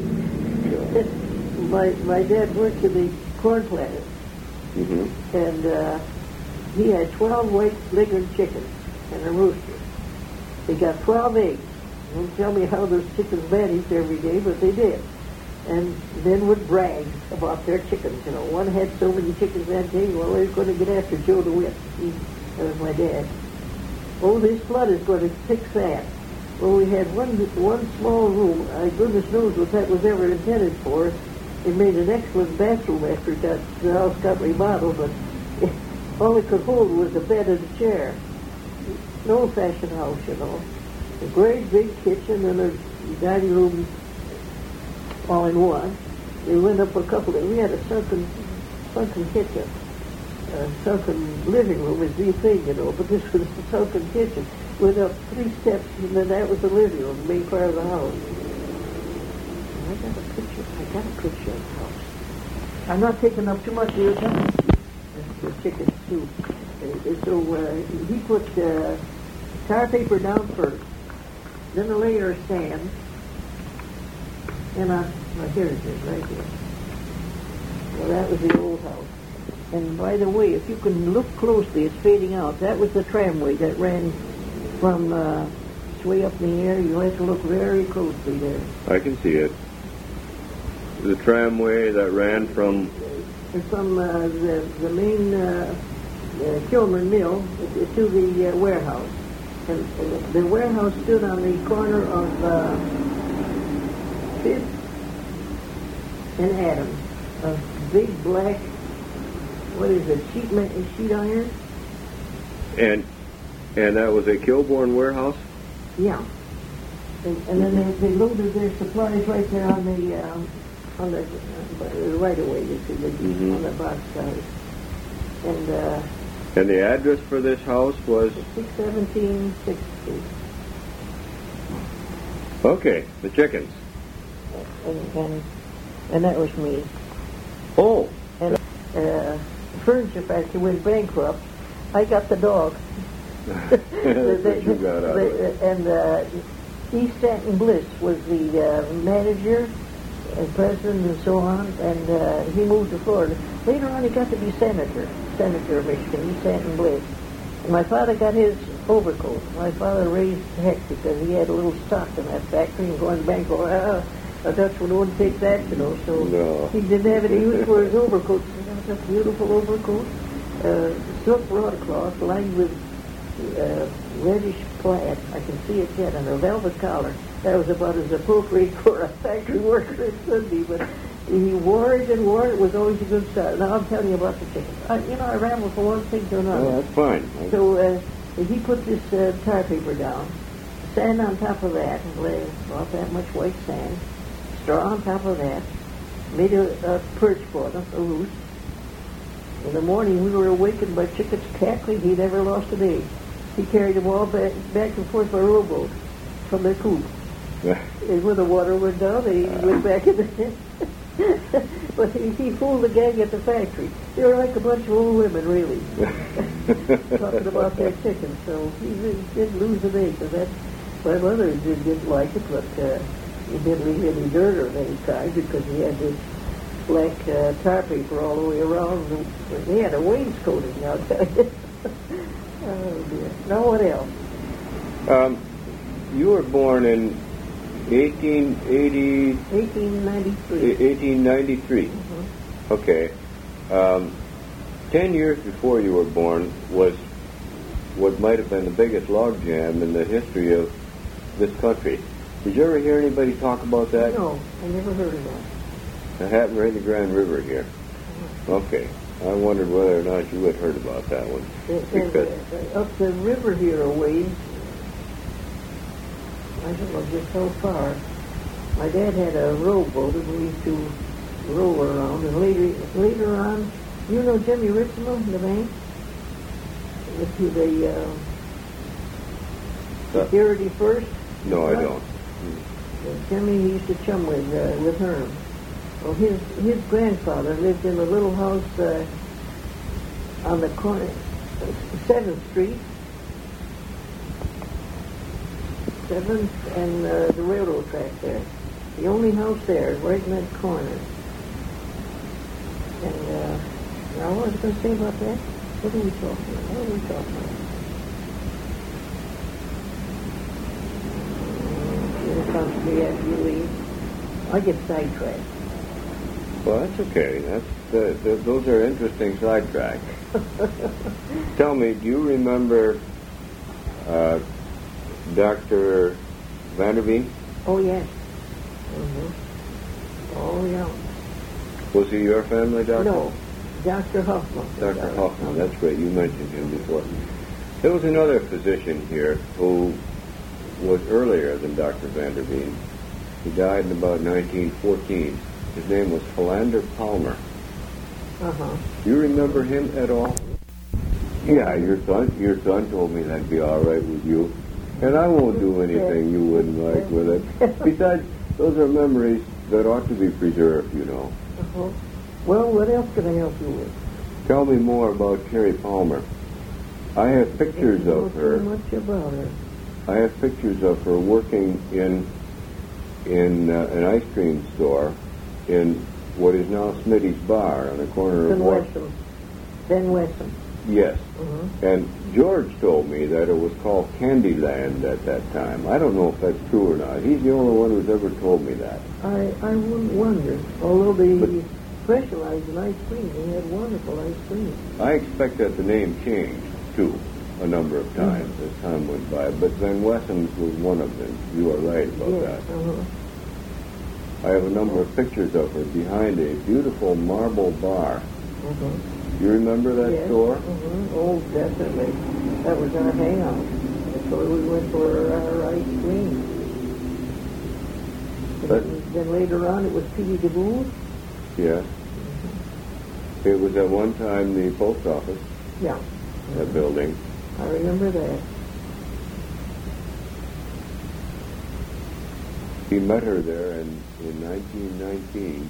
My dad worked in the corn planter, and he had 12 white Leghorn chickens and a rooster. They got 12 eggs. Don't tell me how those chickens managed every day, but they did. And then would brag about their chickens. You know, one had so many chickens that day, well, they were going to get after Joe DeWitt. That was my dad. Oh, this flood is going to fix that. Well, we had one small room. Goodness knows what that was ever intended for. It made an excellent bathroom after the house got remodeled, but all it could hold was a bed and a chair. An old-fashioned house, you know. A great big kitchen and a dining room all in one. We went up we had a sunken kitchen. A sunken living room is the thing, you know, but this was a sunken kitchen. Went up 3 steps, and then that was the living room, the main part of the house. I got a picture of the house. I'm not taking up too much of your time. The chicken soup. So he put tar paper down first, then a layer of sand, and here it is, right here. Well, that was the old house. And by the way, if you can look closely, it's fading out. That was the tramway that ran from it's way up in the air. You have to look very closely there. I can see it. The tramway that ran from the main Kilmer Mill to the warehouse. And the warehouse stood on the corner of 5th and Adams. A big black, what is it, sheet iron? And that was a Kilbourne warehouse? Yeah. And then they loaded their supplies right there on the right away, you see, on the box side. And the address for this house was? 617 6th Street. Okay, the chickens. And that was me. Oh. And the furniture factory went bankrupt. I got the dog. That's what you got out of it. And East Stanton Bliss was the manager and president and so on, and he moved to Florida. Later on, he got to be senator of Michigan, East Stanton Bliss. My father got his overcoat. My father raised heck because he had a little stock in that factory and going back, a Dutchman wouldn't take that, so No. he didn't have any use for his overcoat. He got a beautiful overcoat, silk broadcloth lined with reddish plaid. I can see it yet, and a velvet collar. That was about as appropriate for a factory worker as could be, but he wore it and wore it. It was always a good start. Now I'm telling you about the chickens. I rambled from one thing to another. Oh, that's fine. So he put this tar paper down, sand on top of that, and lay about that much white sand, straw on top of that, made a perch for them, a roost. In the morning, we were awakened by chickens cackling. He never lost a day. He carried them all back and forth by rowboat from their coop. And when the water went down, they went back in the But he fooled the gang at the factory. They were like a bunch of old women, really, talking about their chickens. So he didn't lose a day, because my mother didn't like it, but he didn't leave any dirt of any kind because he had this black tar paper all the way around. They had a wainscoting, I'll tell you. Oh, dear. Now, what else? You were born in 1893. 1893. Mm-hmm. Okay. 10 years before you were born was what might have been the biggest logjam in the history of this country. Did you ever hear anybody talk about that? No, I never heard of that. It happened right in the Grand River here. Okay. I wondered whether or not you had heard about that one. Up the river here a ways, I don't know just how far. My dad had a rowboat and we used to row around. And later on, you know Jimmy Ritzma, the bank? The security first? No, I don't. Jimmy used to chum with Herm. Well, his grandfather lived in a little house on the corner, 7th Street, 7th and the railroad track there. The only house there, right in that corner. And now what was I going to say about that? What are we talking about? It'll come to me after you leave. I get sidetracked. Well, that's okay. Those are interesting sidetracks. Tell me, do you remember Dr. Vanderveen? Oh, yes. Mm-hmm. Oh, yeah. Was he your family doctor? No, Dr. Hoffman. Dr. Hoffman, that's great. You mentioned him before. There was another physician here who was earlier than Dr. Vanderveen. He died in about 1914. His name was Philander Palmer. Uh-huh. Do you remember him at all? Yeah, your son told me that'd be all right with you. And I won't do anything you wouldn't like with it. Besides, those are memories that ought to be preserved, you know. Uh-huh. Well, what else can I help you with? Tell me more about Carrie Palmer. I have pictures of her. I don't know much about her. I have pictures of her working in an ice cream store in what is now Smitty's Bar on the corner of Westham. Ben Westham. Yes. Mm-hmm. And George told me that it was called Candyland at that time. I don't know if that's true or not. He's the only one who's ever told me that. I wouldn't wonder. Although they specialized in ice cream, they had wonderful ice cream. I expect that the name changed, too, a number of times as time went by. But Van Wesham's was one of them. You are right about that. Uh-huh. I have a number of pictures of her behind a beautiful marble bar. Uh-huh. You remember that store? Mm-hmm. Oh, definitely. That was our hangout. That's where we went for our ice cream. Then later on, it was P.D. DeBooth. Yes. Mm-hmm. It was at one time the post office. Yeah. That building. I remember that. He met her there in 1919,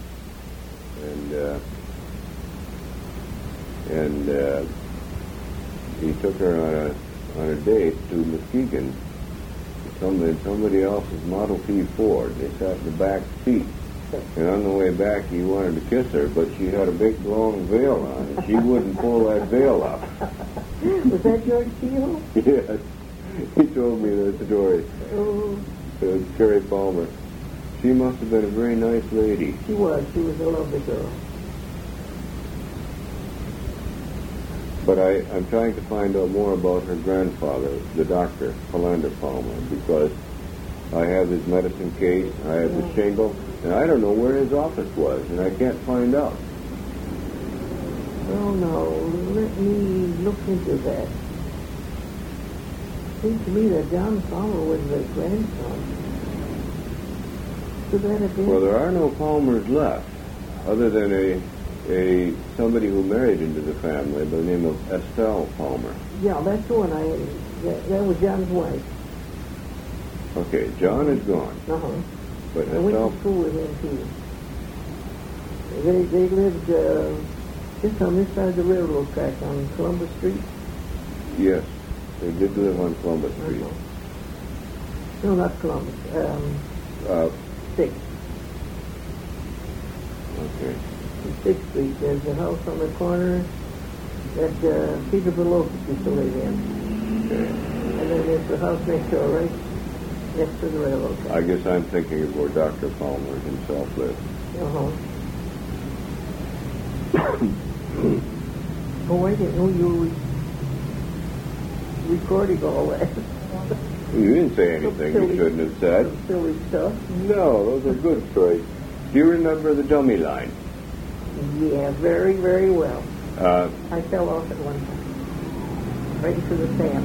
and he took her on a date to Muskegon in somebody else's Model T Ford. They sat in the back seat, And on the way back, he wanted to kiss her, but she had a big, long veil on, and she wouldn't pull that veil up. Was that George Keel? Yes. He told me the story. Oh. Carrie Palmer. She must have been a very nice lady. She was. She was a lovely girl. But I'm trying to find out more about her grandfather, the doctor, Philander Palmer, because I have his medicine case, I have his shingle, and I don't know where his office was, and I can't find out. Oh, no. Let me look into that. Seems to me that John Palmer was the grandson. Could that have been? Well, there are no Palmers left, other than somebody who married into the family by the name of Estelle Palmer. Yeah, that's the one that was John's wife. Okay, John is gone. Uh-huh. But I went Estelle... to school with him, too. They lived just on this side of the railroad track on Columbus Street. Yes, they did live on Columbus Street. Uh-huh. No, not Columbus. 6th. Okay. 6th Street. There's a house on the corner that Peter Belokas used to live in. Okay. And then there's the house next door, right next to the railroad track. I guess I'm thinking of where Dr. Palmer himself lived. Uh-huh. Oh, I didn't know you were recording all that. You didn't say anything you shouldn't have said. Some silly stuff. No, those are good stories. Do you remember the dummy line? Yeah, very, very well. Uh, I fell off at one time. Right into the sand.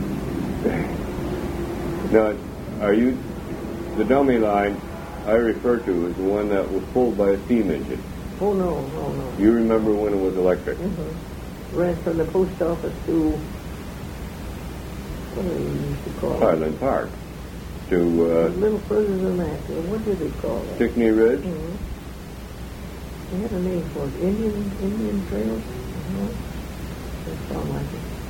Now, the dummy line I refer to as the one that was pulled by a steam engine. Oh, no. You remember when it was electric? Mm-hmm. Ran from the post office to, what do they used to call it? Highland Park. To A little further than that. What did they call that? Stickney Ridge? Mm-hmm. They had a name for it. Indian Trails? No? That sounded like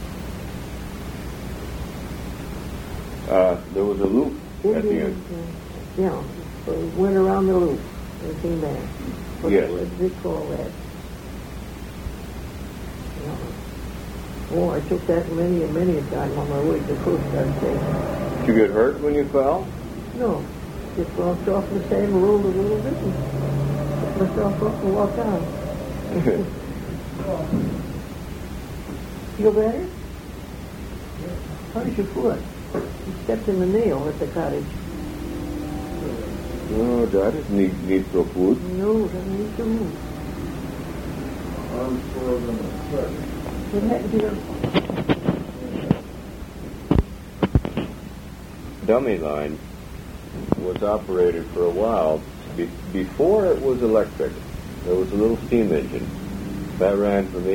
it. There was a loop at the end. Yeah. So it went around the loop and came back. What Yes. did they call that? Yeah. Oh, I took that many a time on my way to the Coast Guard station. Did you get hurt when you fell? No. Just walked off the sand, rolled a little bit, and picked myself up and walked on. Feel better? How's your foot? You stepped in the nail at the cottage. No, that is need for food. No, doesn't need to move. I'm sore than a foot. What happened to your... Dummy line was operated for a while. Before it was electric, there was a little steam engine that ran from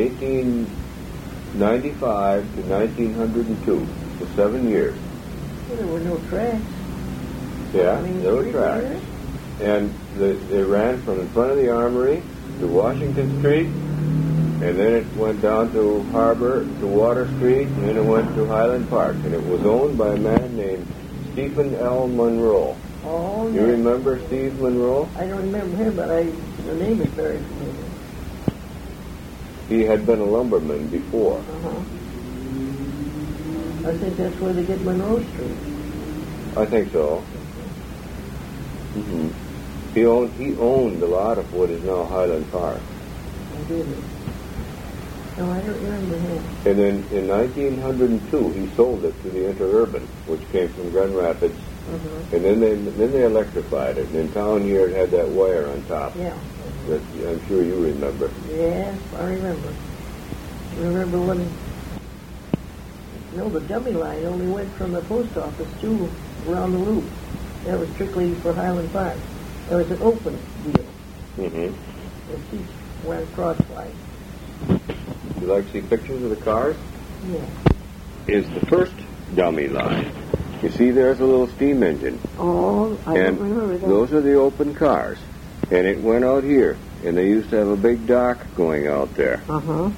1895 to 1902, for 7 years. Well, there were no tracks. Yeah, there were tracks. And they ran from in front of the Armory to Washington Street, and then it went down to Harbor, to Water Street, and then it went to Highland Park. And it was owned by a man named Stephen L. Monroe. Oh, You remember Steve Monroe? I don't remember him, but the name is very familiar. He had been a lumberman before. Uh-huh. I think that's where they get Monroe Street. I think so. Mm-hmm. He owned a lot of what is now Highland Park. I didn't. No, I don't remember him. And then in 1902, he sold it to the Interurban, which came from Grand Rapids. Uh-huh. And then they electrified it. And in town here, it had that wire on top. Yeah. That I'm sure you remember. Yes, I remember. Remember when... No, the dummy line only went from the post office to around the loop. That was strictly for Highland Park. That was an open deal. Mm-hmm. The seats went crosswise. You like to see pictures of the cars? Yeah. Is the first dummy line. You see there's a little steam engine. Oh, I don't remember that. Those are the open cars. And it went out here. And they used to have a big dock going out there. Uh-huh.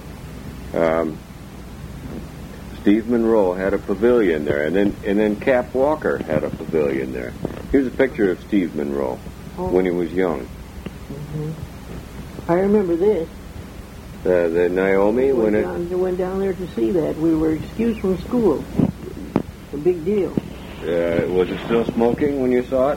Steve Monroe had a pavilion there, and then Cap Walker had a pavilion there. Here's a picture of Steve Monroe when he was young. I remember this. The Naomi when it. I went down there to see that. We were excused from school. It's a big deal. Was it still smoking when you saw it?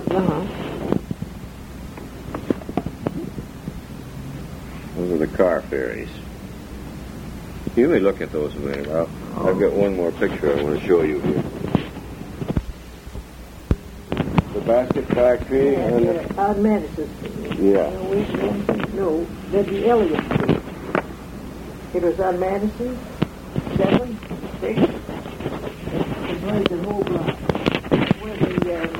Those are the car ferries. You may look at those a minute. I've got one more picture I want to show you here. The basket factory and on Madison Street. Yeah. No, that'd be Elliott Street. It was on Madison, 7, 6. It was the whole block. Where the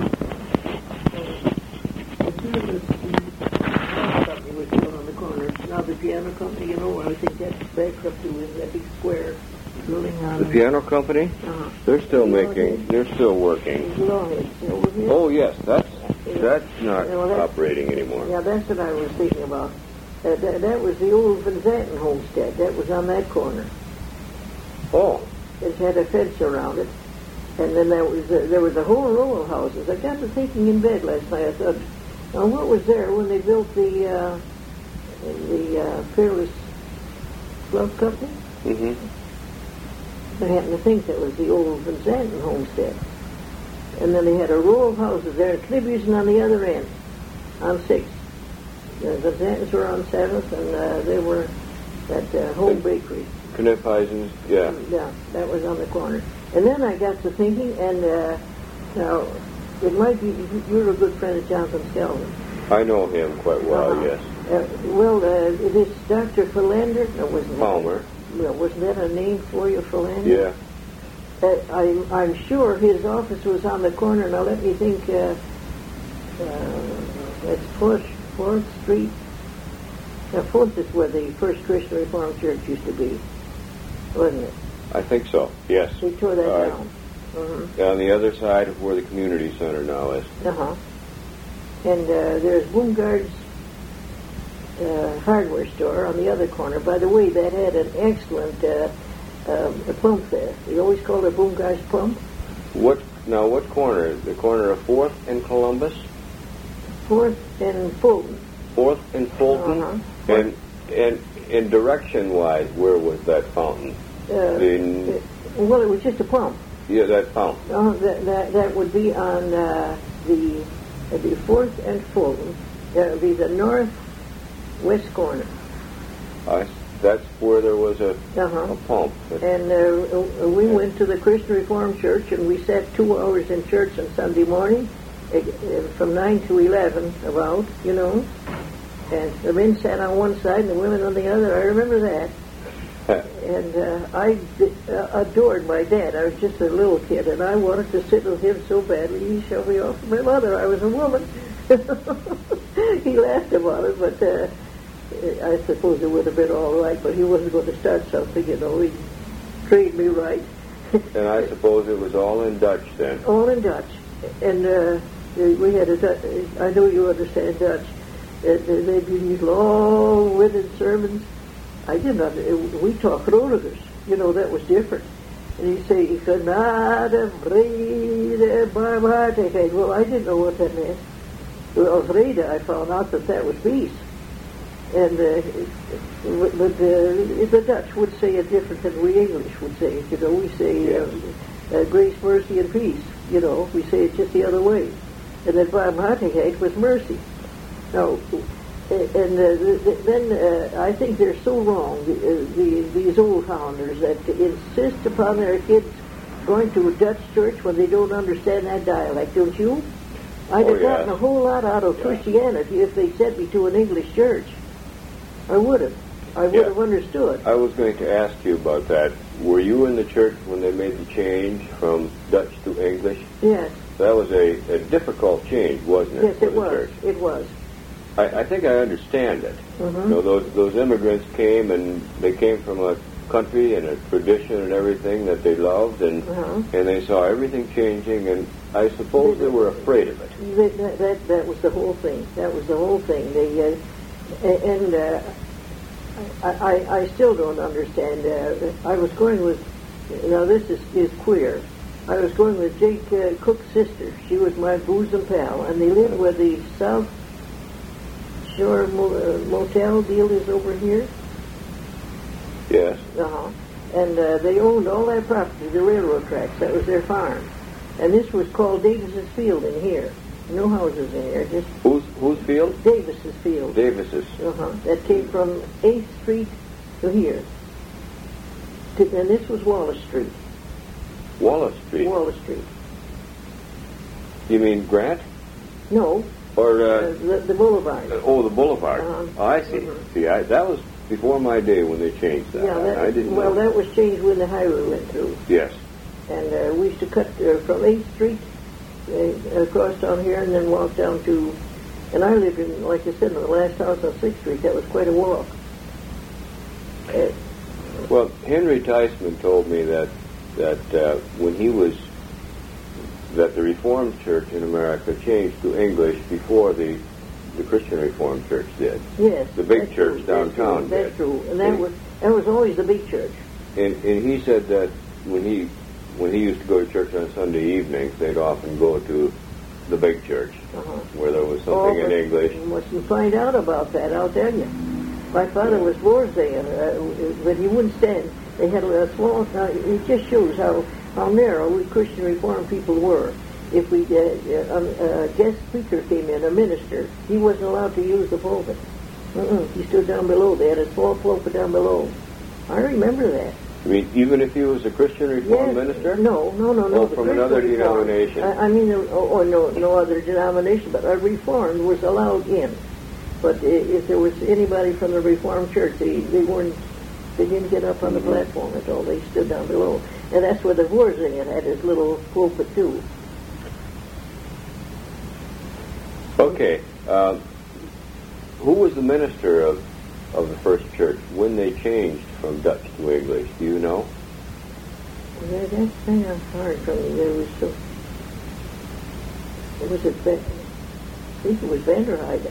service company was down on the corner. Now the piano company, I think that's bankruptcy with that big square building on the piano company. They're still making. They're still working. Oh yes, that's not operating anymore. Yeah, that's what I was thinking about. That was the old Van Zanten homestead. That was on that corner. Oh. It had a fence around it. And then there was a whole row of houses. I got to thinking in bed last night. I thought, now what was there when they built the Peerless Glove Company? Mm-hmm. I happened to think that was the old Van Zanten homestead. And then they had a row of houses there, Knibbusen on the other end, on 6th. The Van Zantens were on 7th, and they were at Home Bakery. Kniphuisen's, yeah. Yeah, that was on the corner. And then I got to thinking, and now, it might be, you're a good friend of Jonathan Skelton. I know him quite well, yes. This Dr. Philander, no, wasn't Palmer. Wasn't that a name for you, Philander? Yeah. I'm sure his office was on the corner. Now let me think. That's 4th Street. 4th is where the First Christian Reformed Church used to be, wasn't it? I think so. Yes. They tore that down. On the other side of where the community center now is. And there's Boomgaard's hardware store on the other corner. By the way, that had an excellent pump there. They always called it Boomgaard's pump. What corner? The corner of 4th and Columbus? 4th and Fulton. 4th and Fulton? And direction-wise, where was that fountain? Well, it was just a pump. Yeah, that fountain. That would be on the 4th and Fulton. That would be the northwest corner. That's where there was a pump. And we went to the Christian Reformed Church, and we sat 2 hours in church on Sunday morning, from 9 to 11, about, And the men sat on one side and the women on the other. I remember that. And I adored my dad. I was just a little kid, and I wanted to sit with him so badly. He shoved me off my mother. I was a woman. He laughed about it, but I suppose it would have been all right, but he wasn't going to start something, He treated me right. And I suppose it was all in Dutch then? All in Dutch. And we had I know you understand Dutch. They'd be these long-winded sermons. I didn't. We talked Groningers. That was different. And he'd say, "Genade, vrede, barmhartigheid." Well, I didn't know what that meant. Well, vrede, I found out that was peace. And but the Dutch would say it different than we English would say it. We say grace, mercy, and peace. We say it just the other way. And then barmhartigheid was mercy. No, and then I think they're so wrong, these old founders, that insist upon their kids going to a Dutch church when they don't understand that dialect, don't you? I'd have gotten a whole lot out of Christianity if they sent me to an English church. I would have. I would have understood. I was going to ask you about that. Were you in the church when they made the change from Dutch to English? Yes. That was a difficult change, wasn't it? Yes, it was. Church? It was. I think I understand it. Those immigrants came, and they came from a country and a tradition and everything that they loved, and they saw everything changing, and I suppose they were afraid of it. That was the whole thing. That was the whole thing. I still don't understand. I was going with, this is queer. I was going with Jake Cook's sister. She was my bosom pal, and they lived with the South Shore Motel deal is over here. Yes. Uh-huh. And they owned all that property, the railroad tracks. That was their farm. And this was called Davis's Field in here. No houses in here, just... Whose field? Davis's Field. Davis's. Uh-huh. That came from 8th Street to here. And this was Wallace Street. Wallace Street? Wallace Street. You mean Grant? No. Or... the boulevard. The boulevard. Oh, I see. Mhm. See, that was before my day when they changed that. Yeah, I didn't know. that was changed when the highway went through. Yes. And we used to cut from 8th Street across down here and then walk down to... And I lived in, like I said, in the last house on 6th Street. That was quite a walk. Well, Henry Theismann told me that when he was... that the Reformed Church in America changed to English before the Christian Reformed Church did. Yes. The big church downtown did. That's true. And that was always the big church. And he said that when he used to go to church on Sunday evenings, they'd often go to the big church, where there was something in English. You mustn't find out about that, I'll tell you. My father was Borsdale, but he wouldn't stand. They had a small... it just shows how narrow we Christian Reformed people were. If a guest speaker came in, a minister, he wasn't allowed to use the pulpit. He stood down below. They had a small pulpit down below. I remember that. I mean, even if he was a Christian Reformed minister? No. Well, from another denomination? I mean, no other denomination, but a Reformed was allowed in. But if there was anybody from the Reformed Church, they didn't get up on the platform at all. They stood down below. And that's where the Wurzinger had his little pulpit, too. Okay. Who was the minister of the first church when they changed from Dutch to English? Do you know? Yeah, that's kind of hard for me. There was so... I think it was Vanderheide.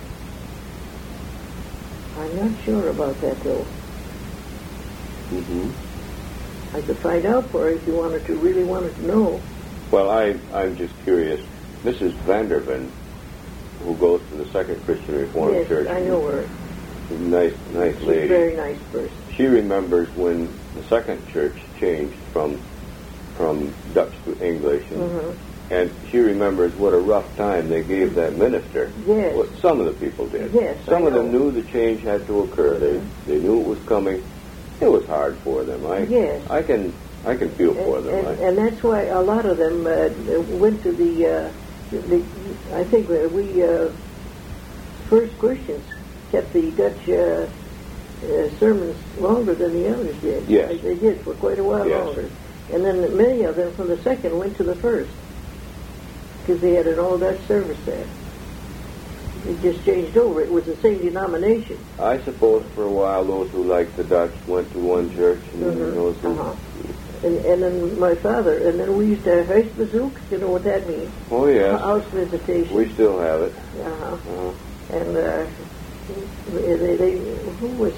I'm not sure about that, though. Mm-hmm. I could find out for you if you really wanted to know. Well, I'm just curious. Mrs. Vanderven, who goes to the Second Christian Reformed Church. Yes, I know her. Nice lady. She's a very nice person. She remembers when the second church changed from Dutch to English, and she remembers what a rough time they gave that minister. Yes. Well, some of the people did. Yes, some of them knew the change had to occur. They knew it was coming. It was hard for them. Yes. I can feel for them. And that's why a lot of them went to the I think we first Christians kept the Dutch sermons longer than the others did. Yes. They did for quite a while longer. And then many of them from the second went to the first because they had an all-Dutch service there. It just changed over. It was the same denomination. I suppose for a while those who liked the Dutch went to one church, and those who... And then my father, and then we used to have huisbezoek. You know what that means? Oh, yes. House visitation. We still have it. And who was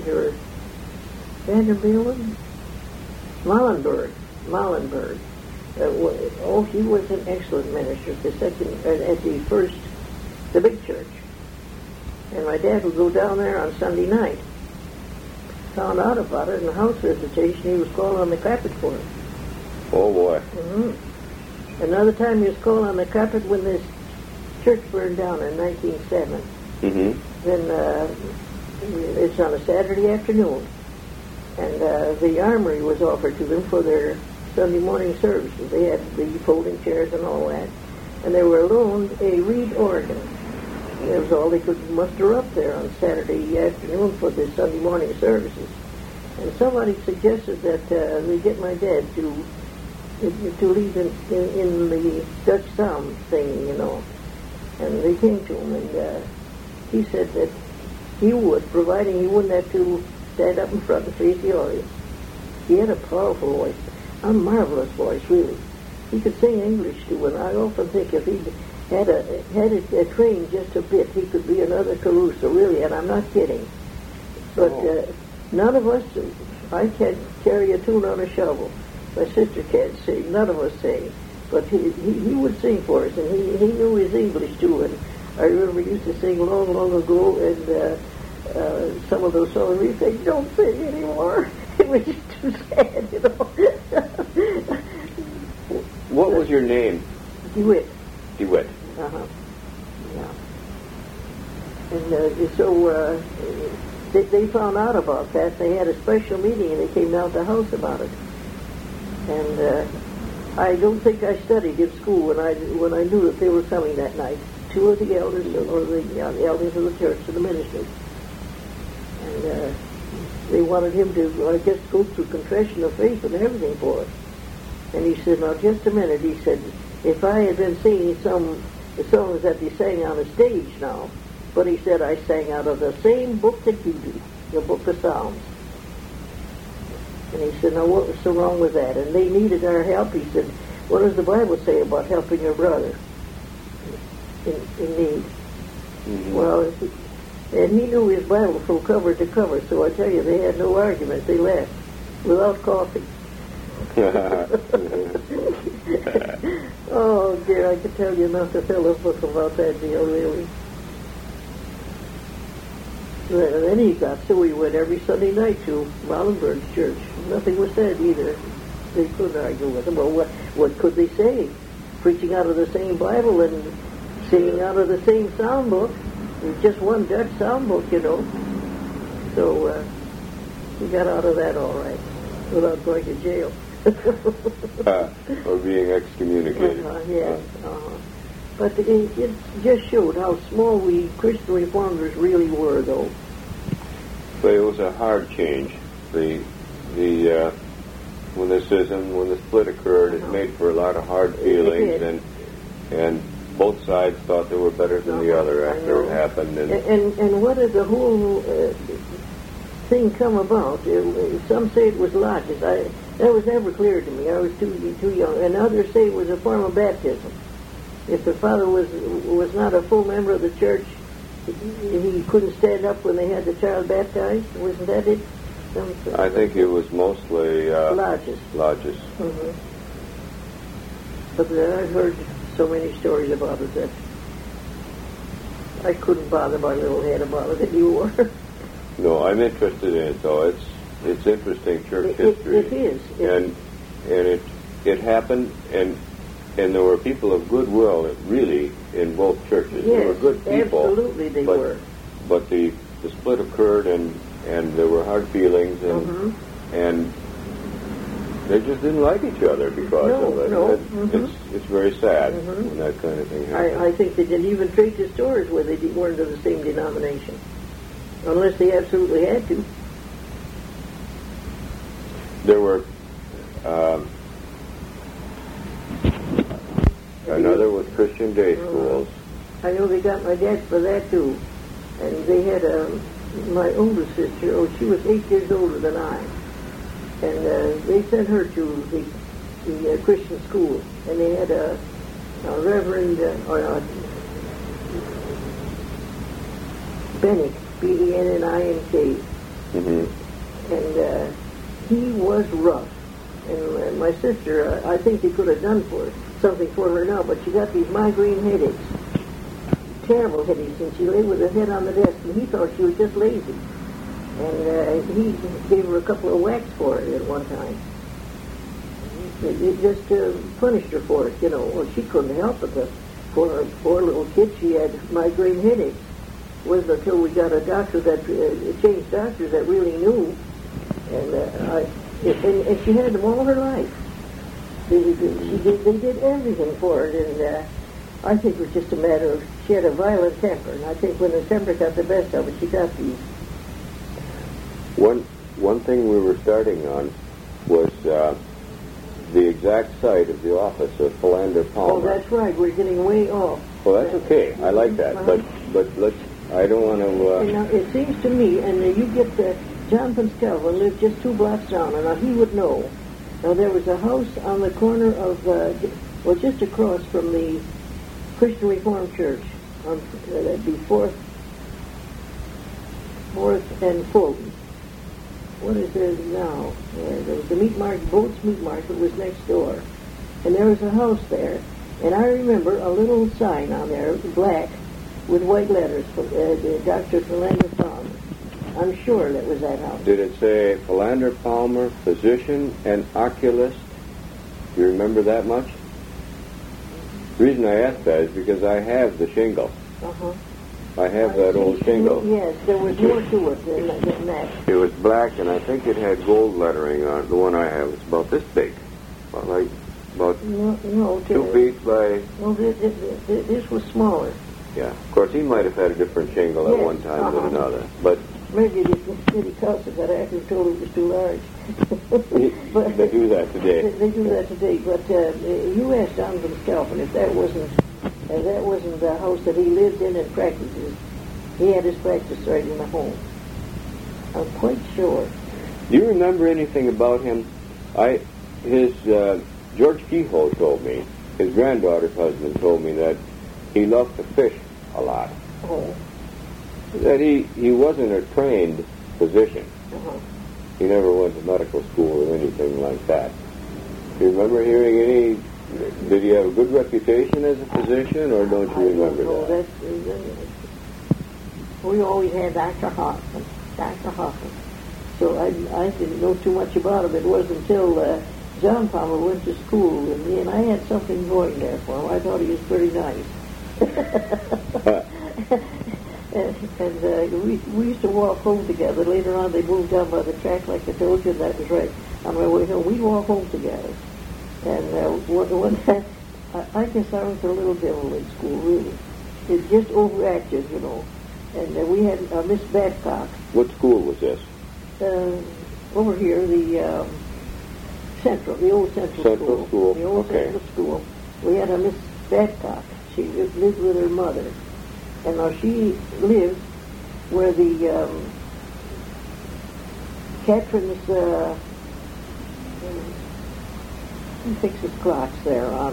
Vanderbilt? Molenberg. He was an excellent minister at the big church. And my dad would go down there on Sunday night. Found out about it in the house visitation. He was called on the carpet for it. Oh, boy. Another time he was called on the carpet when this church burned down in 1907. Then it's on a Saturday afternoon. And the armory was offered to them for their Sunday morning services. They had the folding chairs and all that. And they were loaned a reed organ. It was all they could muster up there on Saturday afternoon for the Sunday morning services. And somebody suggested that they get my dad to lead in the Dutch psalm singing, you know. And they came to him, and he said that he would, providing he wouldn't have to stand up in front and face the audience. He had a powerful voice, a marvelous voice, really. He could sing English, too, and I often think if he had it trained just a bit, he could be another Caruso, really, and I'm not kidding. But none of us, I can't carry a tune on a shovel. My sister can't sing, none of us sing. But he would sing for us, and he knew his English, too, and I remember used to sing long, long ago, and some of those songs we say, don't sing anymore. It was just too sad, you know. What was your name? DeWitt. DeWitt. Uh-huh. Yeah. And so they found out about that. They had a special meeting, and they came down to the house about it. And I don't think I studied in school when I knew that they were coming that night. Two of the elders, or the elders of the church, and the ministers. And they wanted him to, I guess, go through confession of faith and everything for it. And he said, now, just a minute. He said, if I had been singing the songs that they sang on the stage now, but he said, I sang out of the same book that you do, the book of Psalms. And he said, now, what was so wrong with that? And they needed our help. He said, what does the Bible say about helping your brother in need? Mm-hmm. Well, and he knew his Bible from cover to cover, so I tell you, they had no argument. They left without coffee. Oh, dear, I could tell you enough to fill a book about that deal, really. And then he got, so we went every Sunday night to Wallenberg's church. Nothing was said either. They couldn't argue with him. Well, what could they say? Preaching out of the same Bible and singing out of the same psalm book. It was just one Dutch psalm book, you know. So we got out of that all right, without going to jail. Or being excommunicated. Yes. But it just showed how small we Christian reformers really were, though. But it was a hard change. When the schism, when the split occurred, it made for a lot of hard feelings, and both sides thought they were better than the other after it happened. And what did the whole thing come about? Some say it was lodges. That was never clear to me. I was too young. And others say it was a form of baptism. If the father was not a full member of the church, he couldn't stand up when they had the child baptized. Wasn't that it? I think it was mostly lodges. Lodges. Mm-hmm. But I've heard so many stories about it that I couldn't bother my little head about it anymore. No, I'm interested in it, though. It's interesting church history. It is. And it happened, and there were people of goodwill, really, in both churches. Yes, they were good people. Absolutely they were. But the split occurred, and there were hard feelings, and they just didn't like each other because of it. No. It's very sad when that kind of thing happens. I think they didn't even treat the stores where they weren't of the same denomination, unless they absolutely had to. There were another was Christian day schools. I know they got my dad for that too, and they had my older sister. She was 8 years older than I, and they sent her to the Christian school, and they had a Reverend Bennick, B-E-N-N-I-N-K, and he was rough. And my sister, I think they could have done something for her now, but she got these migraine headaches, terrible headaches, and she lay with her head on the desk, and he thought she was just lazy. And he gave her a couple of whacks for it at one time. It just punished her for it, you know. Well, she couldn't help it, but for her poor little kid, she had migraine headaches. It wasn't until we got a doctor that changed doctors that really knew, and she had them all her life. They did everything for her, and I think it was just a matter of she had a violent temper, and I think when the temper got the best of it, she got these. One thing we were starting on was the exact site of the office of Philander Palmer. Oh, that's right. We're getting way off. Well, that's okay. I like that, but let's. I don't want to. Now, it seems to me, and you get Jonathan Skelvin lived just 2 blocks down, and now he would know. Now, there was a house on the corner of, just across from the Christian Reformed Church, that'd be 4th and Fulton. What is there now? There was the meat market, Boats Meat Market was next door. And there was a house there. And I remember a little sign on there, black, with white letters, Dr. Philander Palmer. I'm sure that was that house. Did it say Philander Palmer, physician and oculist? Do you remember that much? The reason I ask that is because I have the shingle. Uh-huh. I have that old shingle. Yes, there was more to it than that. It was black, and I think it had gold lettering on it. The one I have was about this big. About 2 feet by... No, this was smaller. Yeah. Of course, he might have had a different shingle at one time than another. But maybe the city council got actually told it was too large. But they do that today. They do that today. But you asked Donovan Scalpin if that wasn't the house that he lived in and practices. He had his practice right in the home. I'm quite sure. Do you remember anything about him? George Kehoe told me, his granddaughter's husband told me that he loved to fish a lot. Oh. That he wasn't a trained physician. Uh-huh. He never went to medical school or anything like that. Do you remember hearing any... Did he have a good reputation as a physician, or don't you remember that? We always had Dr. Hoffman. So I didn't know too much about him. It wasn't until John Palmer went to school with me, and I had something going there for him. I thought he was pretty nice. and we used to walk home together. Later on, they moved down by the track, like I told you, and that was right on my way home. We'd walk home together. And one time, I guess I was a little devil in school, really. It just overacted, you know. And we had Miss Babcock. What school was this? Over here, the Central, the old Central School. The old Central School. We had a Miss Babcock. She lived with her mother. And now she lived where the Catherine's... he fixes clocks there on,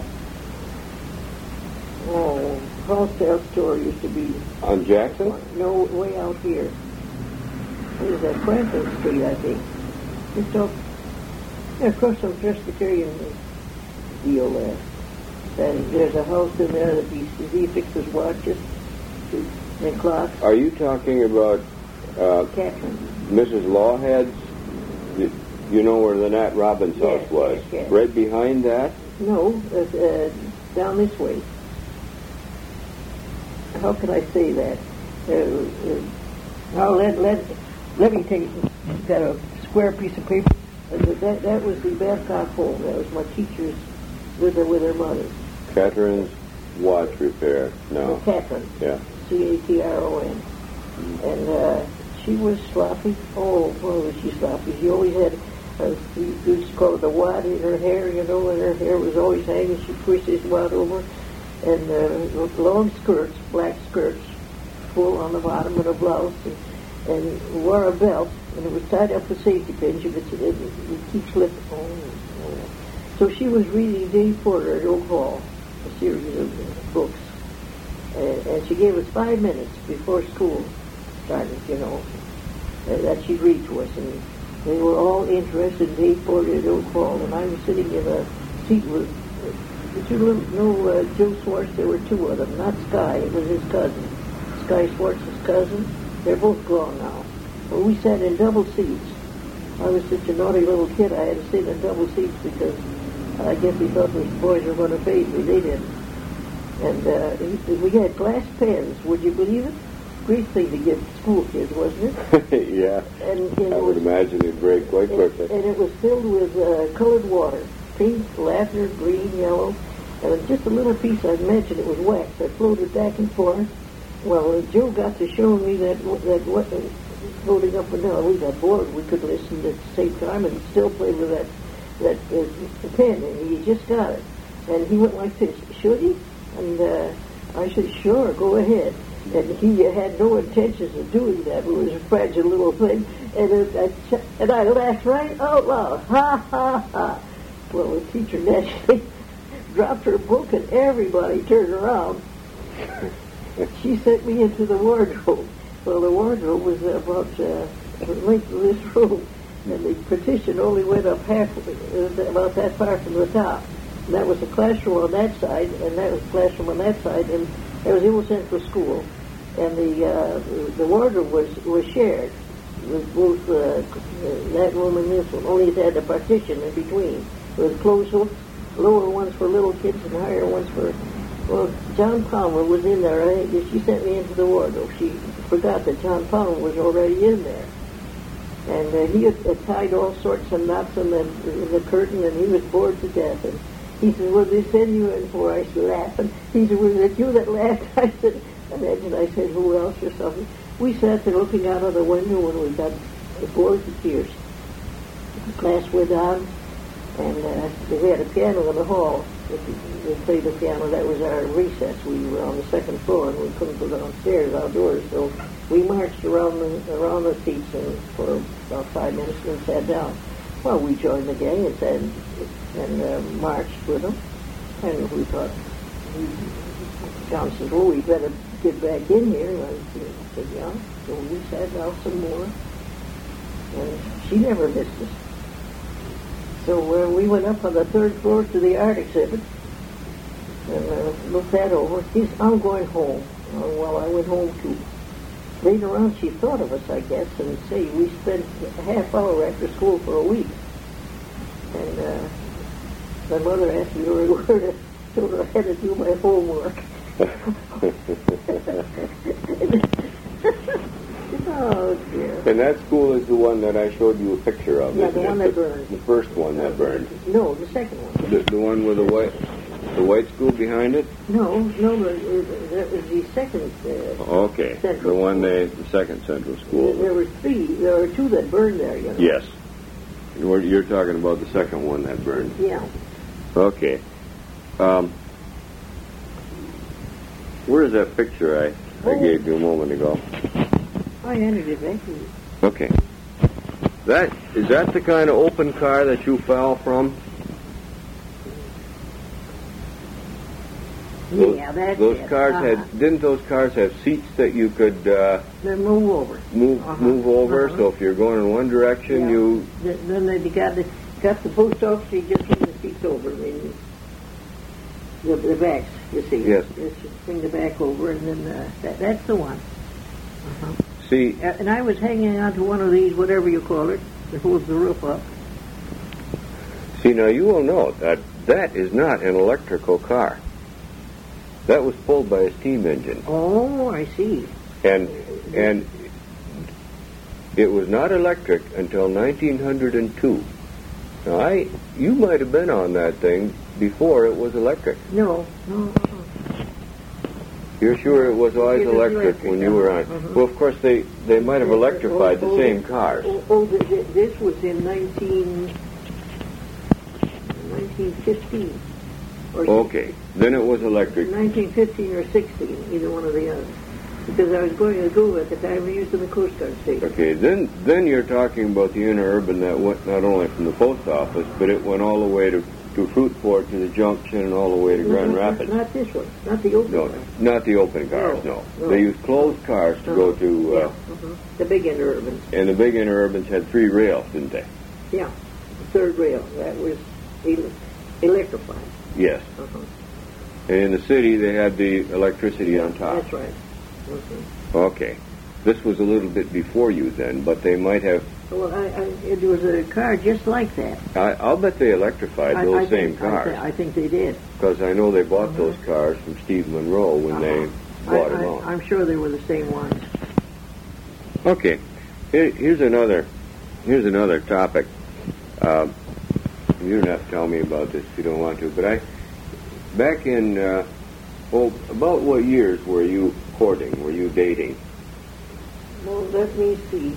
Hallsdale store used to be. On Jackson? No, way out here. It was at Franklin Street, I think. Just across some Presbyterian deal there. And there's a house in there that he fixes watches and clocks. Are you talking about Catherine? Mrs. Lawhead's? You know where the Nat Robbins house was? Yes. Right behind that? No, down this way. How can I say that? Now let me take got a square piece of paper. That was the Babcock home. That was my teacher's with her mother. Catherine's watch repair. No. Catherine. Yeah. Catron. And she was sloppy. Oh, boy, was she sloppy. She always had, we used to call it the wad in her hair, you know, and her hair was always hanging. She pushed this wad over. And long skirts, black skirts, full on the bottom of the blouse, and wore a belt, and it was tied up with safety pins. You could see it would keep slipping. Oh. So she was reading Dave Porter at Oak Hall, a series of books. And she gave us 5 minutes before school started, you know, that she'd read to us. And they were all interested in Dave Porter at Oak Hall, and I was sitting in a seat with Joe Swartz. There were two of them, not Sky. It was his cousin. Sky Swartz's cousin. They're both gone now. But we sat in double seats. I was such a naughty little kid, I had to sit in double seats because I guess he thought those boys were going to fade me. They didn't. And we had glass pens. Would you believe it? Great thing to give school kids, wasn't it? Yeah. And I would imagine it'd break quite quickly. And it was filled with colored water. Pink, lavender, green, yellow, and just a little piece, I mentioned it was wax. I floated back and forth. Well, Joe got to show me that floating up and down. We got bored. We could listen at the same time and still play with that pen, and he just got it. And he went like this, should he? And I said, sure, go ahead. And he had no intentions of doing that. It was a fragile little thing. And I laughed right out loud. Ha, ha, ha. Well, the teacher naturally dropped her book, and everybody turned around. She sent me into the wardrobe. Well, the wardrobe was about the length of this room, and the partition only went up about that far from the top. And that was a classroom on that side, and that was a classroom on that side, and That was the old Central School, and the wardrobe was shared with both that room and this one. Only it had a partition in between with clothes hooks, lower ones for little kids and higher ones for. Well, John Palmer was in there. She sent me into the wardrobe. She forgot that John Palmer was already in there. And he had tied all sorts of knots in the curtain, and he was bored to death. And he said, "What did they send you in for?" I said, laughing. He said, "Was it you that laughed?" I said, "Imagine." I said, "Who else or something?" We sat there looking out of the window, and we got bored to tears. The class went on, and we had a piano in the hall. We played the piano. That was our recess. We were on the second floor, and we couldn't go downstairs outdoors, so we marched around the seats for about 5 minutes and then sat down. Well, we joined the gang and marched with them, and we thought, John said, "Well, we better get back in here." And I said, "Yeah." So we sat down some more, and she never missed us. So we went up on the third floor to the art exhibit and looked that over. I'm going home. Well, I went home too. Later on, she thought of us, I guess, and say we spent a half hour after school for a week. And my mother asked me to told her I had to do my homework. Oh, dear. And that school is the one that I showed you a picture of. Yeah, the one that burned. The first one that burned. No, the second one. The one with the white school behind it? No, that was the second. Okay, Central the second Central School. There were three. There were two that burned there. You know. Yes. You're talking about the second one that burned. Yeah. Okay. Where is that picture I gave you a moment ago? I handed it back to you. Okay. Is that the kind of open car that you fell from? Yeah, that's those it. cars didn't those cars have seats that you could they move over. Move over? So if you're going in one direction, you then they got the post office. You just bring the seats over. I mean, the backs. You see. Yes. Just bring the back over, and then that's the one. See. And I was hanging on to one of these, whatever you call it, that holds the roof up. See, now you will know that is not an electrical car. That was pulled by a steam engine. Oh, I see. And it was not electric until 1902. Now, you might have been on that thing before it was electric. No. You're sure it was always electric when you were on? Well, of course, they might have electrified the same cars. This was in 1915. Okay, then it was electric. 1915 or 16, either one or the other. Because I was going to go at the time we used in the Coast Guard station. Okay, then you're talking about the interurban that went not only from the post office, but it went all the way to Fruitport, to the junction, and all the way to Grand Rapids. Not this one, not the open cars. Not the open cars, no. They used closed cars to go to... the big interurbans. And the big interurbans had 3 rails, didn't they? Yeah, the third rail. That was electrified. Yes. And in the city, they had the electricity on top. That's right. Okay. This was a little bit before you then, but they might have... Well, it was a car just like that. I'll bet they electrified those same cars. I think they did. Because I know they bought those cars from Steve Monroe when they bought them out. I'm sure they were the same ones. Okay. Here's another topic. You don't have to tell me about this if you don't want to, but back in, about what years were you courting? Were you dating? Well, let me see.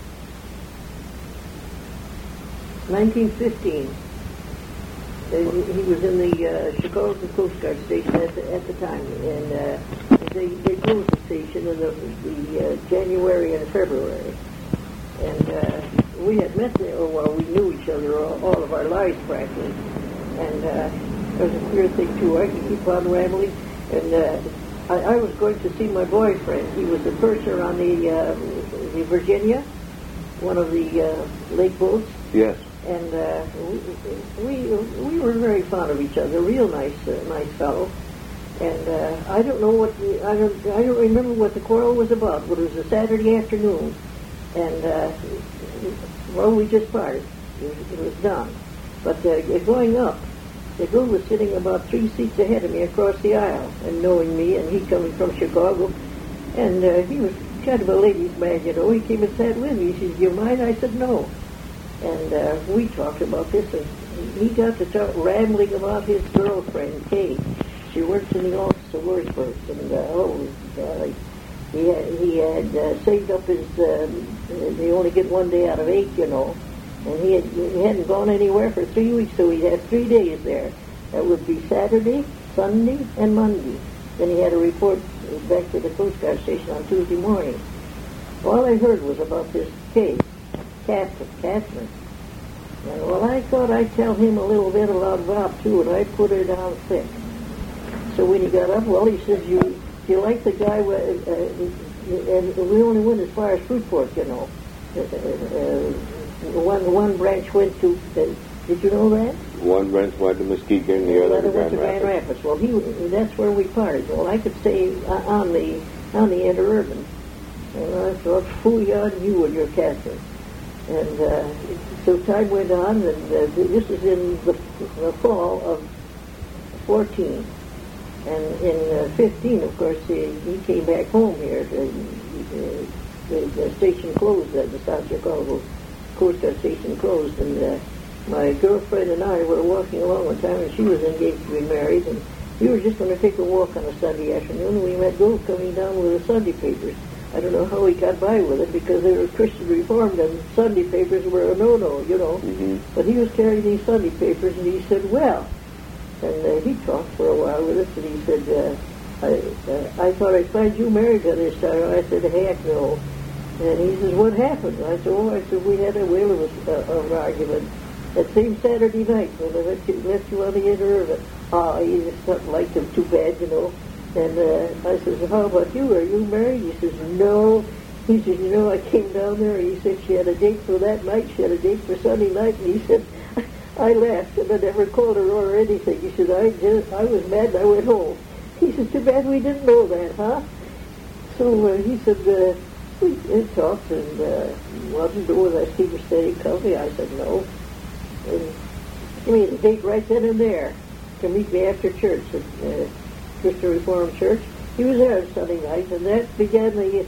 1915. He was in the Chicago Coast Guard station at the time, and they closed the station in the January and February. And we had met there, we knew each other all of our lives practically. And it was a queer thing, too. I could keep on rambling. And I was going to see my boyfriend. He was a purser on the Virginia, one of the lake boats. Yes. And we were very fond of each other. Real nice fellow. And I don't know what I don't remember what the quarrel was about, but it was a Saturday afternoon, and well, we just parted. It was done. But going up, the girl was sitting about 3 seats ahead of me across the aisle, and knowing me, and he coming from Chicago, and he was kind of a ladies' man, you know. He came and sat with me. He said, "Do you mind?" I said, "No." And we talked about this, and he got to talk, rambling about his girlfriend, Kay. She works in the office of Wurzburg, and he had saved up his. They only get 1 day out of 8, you know, and he hadn't gone anywhere for 3 weeks, so he had 3 days there. That would be Saturday, Sunday, and Monday. Then he had to report back to the Coast Guard station on Tuesday morning. All I heard was about this case. Catherine. And well, I thought I'd tell him a little bit about Bob too, and I put her down thick. So when he got up, well, he says, "You like the guy?" And we only went as far as Fruitport, you know. One branch went to. Did you know that? One branch went to Muskegon, the other to Grand Rapids. Well, that's where we parted. Well, I could stay on the interurban. And I thought, "Fool you on you and your Catherine." And so time went on, and this is in the fall of 14. And in 15, of course, he came back home here. The station closed, the South Chicago Coast Guard station closed, and my girlfriend and I were walking along one time, and she was engaged to be married, and we were just going to take a walk on a Sunday afternoon, and we met Gold coming down with the Sunday papers. I don't know how he got by with it, because they were Christian Reformed, and Sunday papers were a no-no, you know. Mm-hmm. But he was carrying these Sunday papers, and he said, "Well," and he talked for a while with us, and he said, I thought I'd find you married to this time." I said, "Heck no." And he says, "What happened?" I said, "We had a whale of an argument that same Saturday night when I left you on the interurban." He just something like him, too bad, you know. And I says, "How about you? Are you married?" He says, "No." He says, "You know, I came down there," and he said she had a date for that night. She had a date for Sunday night, and he said, I laughed, and I never called her or anything. He said, I was mad, and I went home. He said, "Too bad we didn't know that, huh?" So he said, we talked, and wanted to go with that Steve Steady Company. I said, "No." And he made a date right then and there to meet me after church at Christian Reformed Church. He was there on Sunday night, and that began the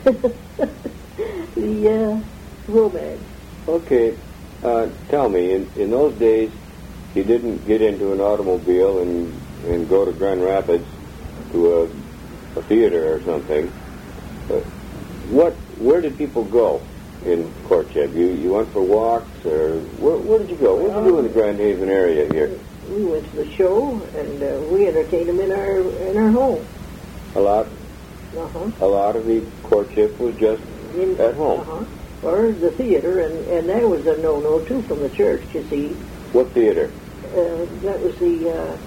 the romance. Okay, tell me, in those days, you didn't get into an automobile and go to Grand Rapids to a theater or something. Where did people go in courtship? You went for walks, or where did you go? What did you do in the Grand Haven area here? We went to the show, and we entertained them in our home. A lot. Uh-huh. A lot of the courtship was just at home. Uh-huh. Or the theater, and that was a no-no too from the church. You see. What theater? That was the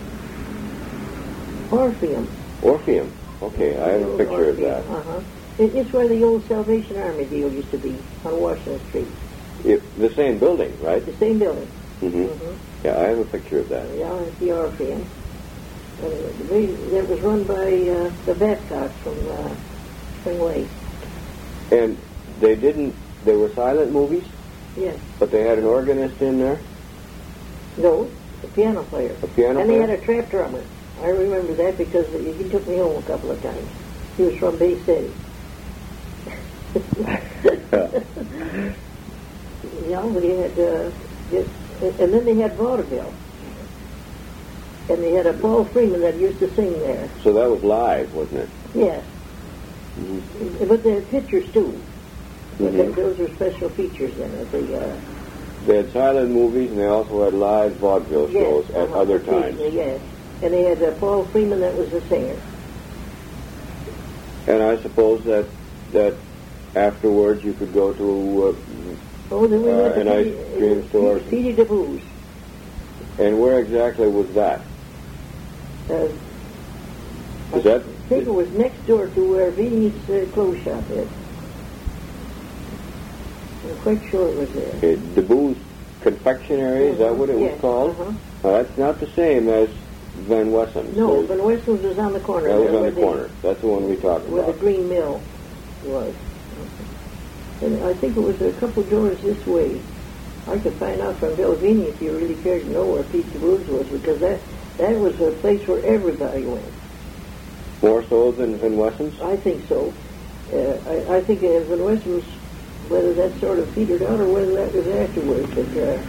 Orpheum. Orpheum. Okay, I have a picture of that. Uh-huh. It's where the old Salvation Army deal used to be on Washington Street. The same building, right? The same building. Mm-hmm. Mm-hmm. Yeah, I have a picture of that. Yeah, it's the Orpheum. And it was run by the Babcocks from Spring Lake. And they were silent movies? Yes. But they had an organist in there? No, a piano player. A piano player? And they had a trap drummer. I remember that because he took me home a couple of times. He was from Bay City. Yeah, but he had and then they had vaudeville. And they had a Paul Freeman that used to sing there. So that was live, wasn't it? Yes. Mm-hmm. But they had pictures too. Mm-hmm. Those were special features in it. They had silent movies, and they also had live vaudeville shows at other times. Yes. And they had Paul Freeman that was the singer. And I suppose that afterwards you could go to then we went to an ice cream store. Petey DeBoo's. And where exactly was that? I think it was next door to where Vinny's clothes shop is. I'm quite sure it was there. Okay, DeBoo's Confectionery, is that what it was called? Uh-huh. That's not the same as Van Wessens. No, Van Wessens was on the corner. That was there, on the where corner. That's the one we talked where about. the green mill was. And I think it was a couple doors this way. I could find out from Belvini if you really cared to know where Pete DeBruge was, because that was a place where everybody went. More so than Van Wessens? I think so. I think Van Wessens, whether that sort of petered out or whether that was afterwards, but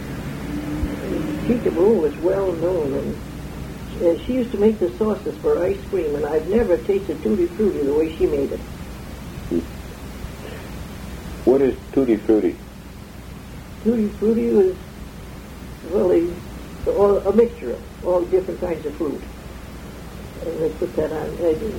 Pete DeBruge was well known, and she used to make the sauces for ice cream, and I've never tasted Tutti Frutti the way she made it. What is Tutti Frutti? Tutti Frutti was, well, a mixture of all different kinds of fruit. And they put that on.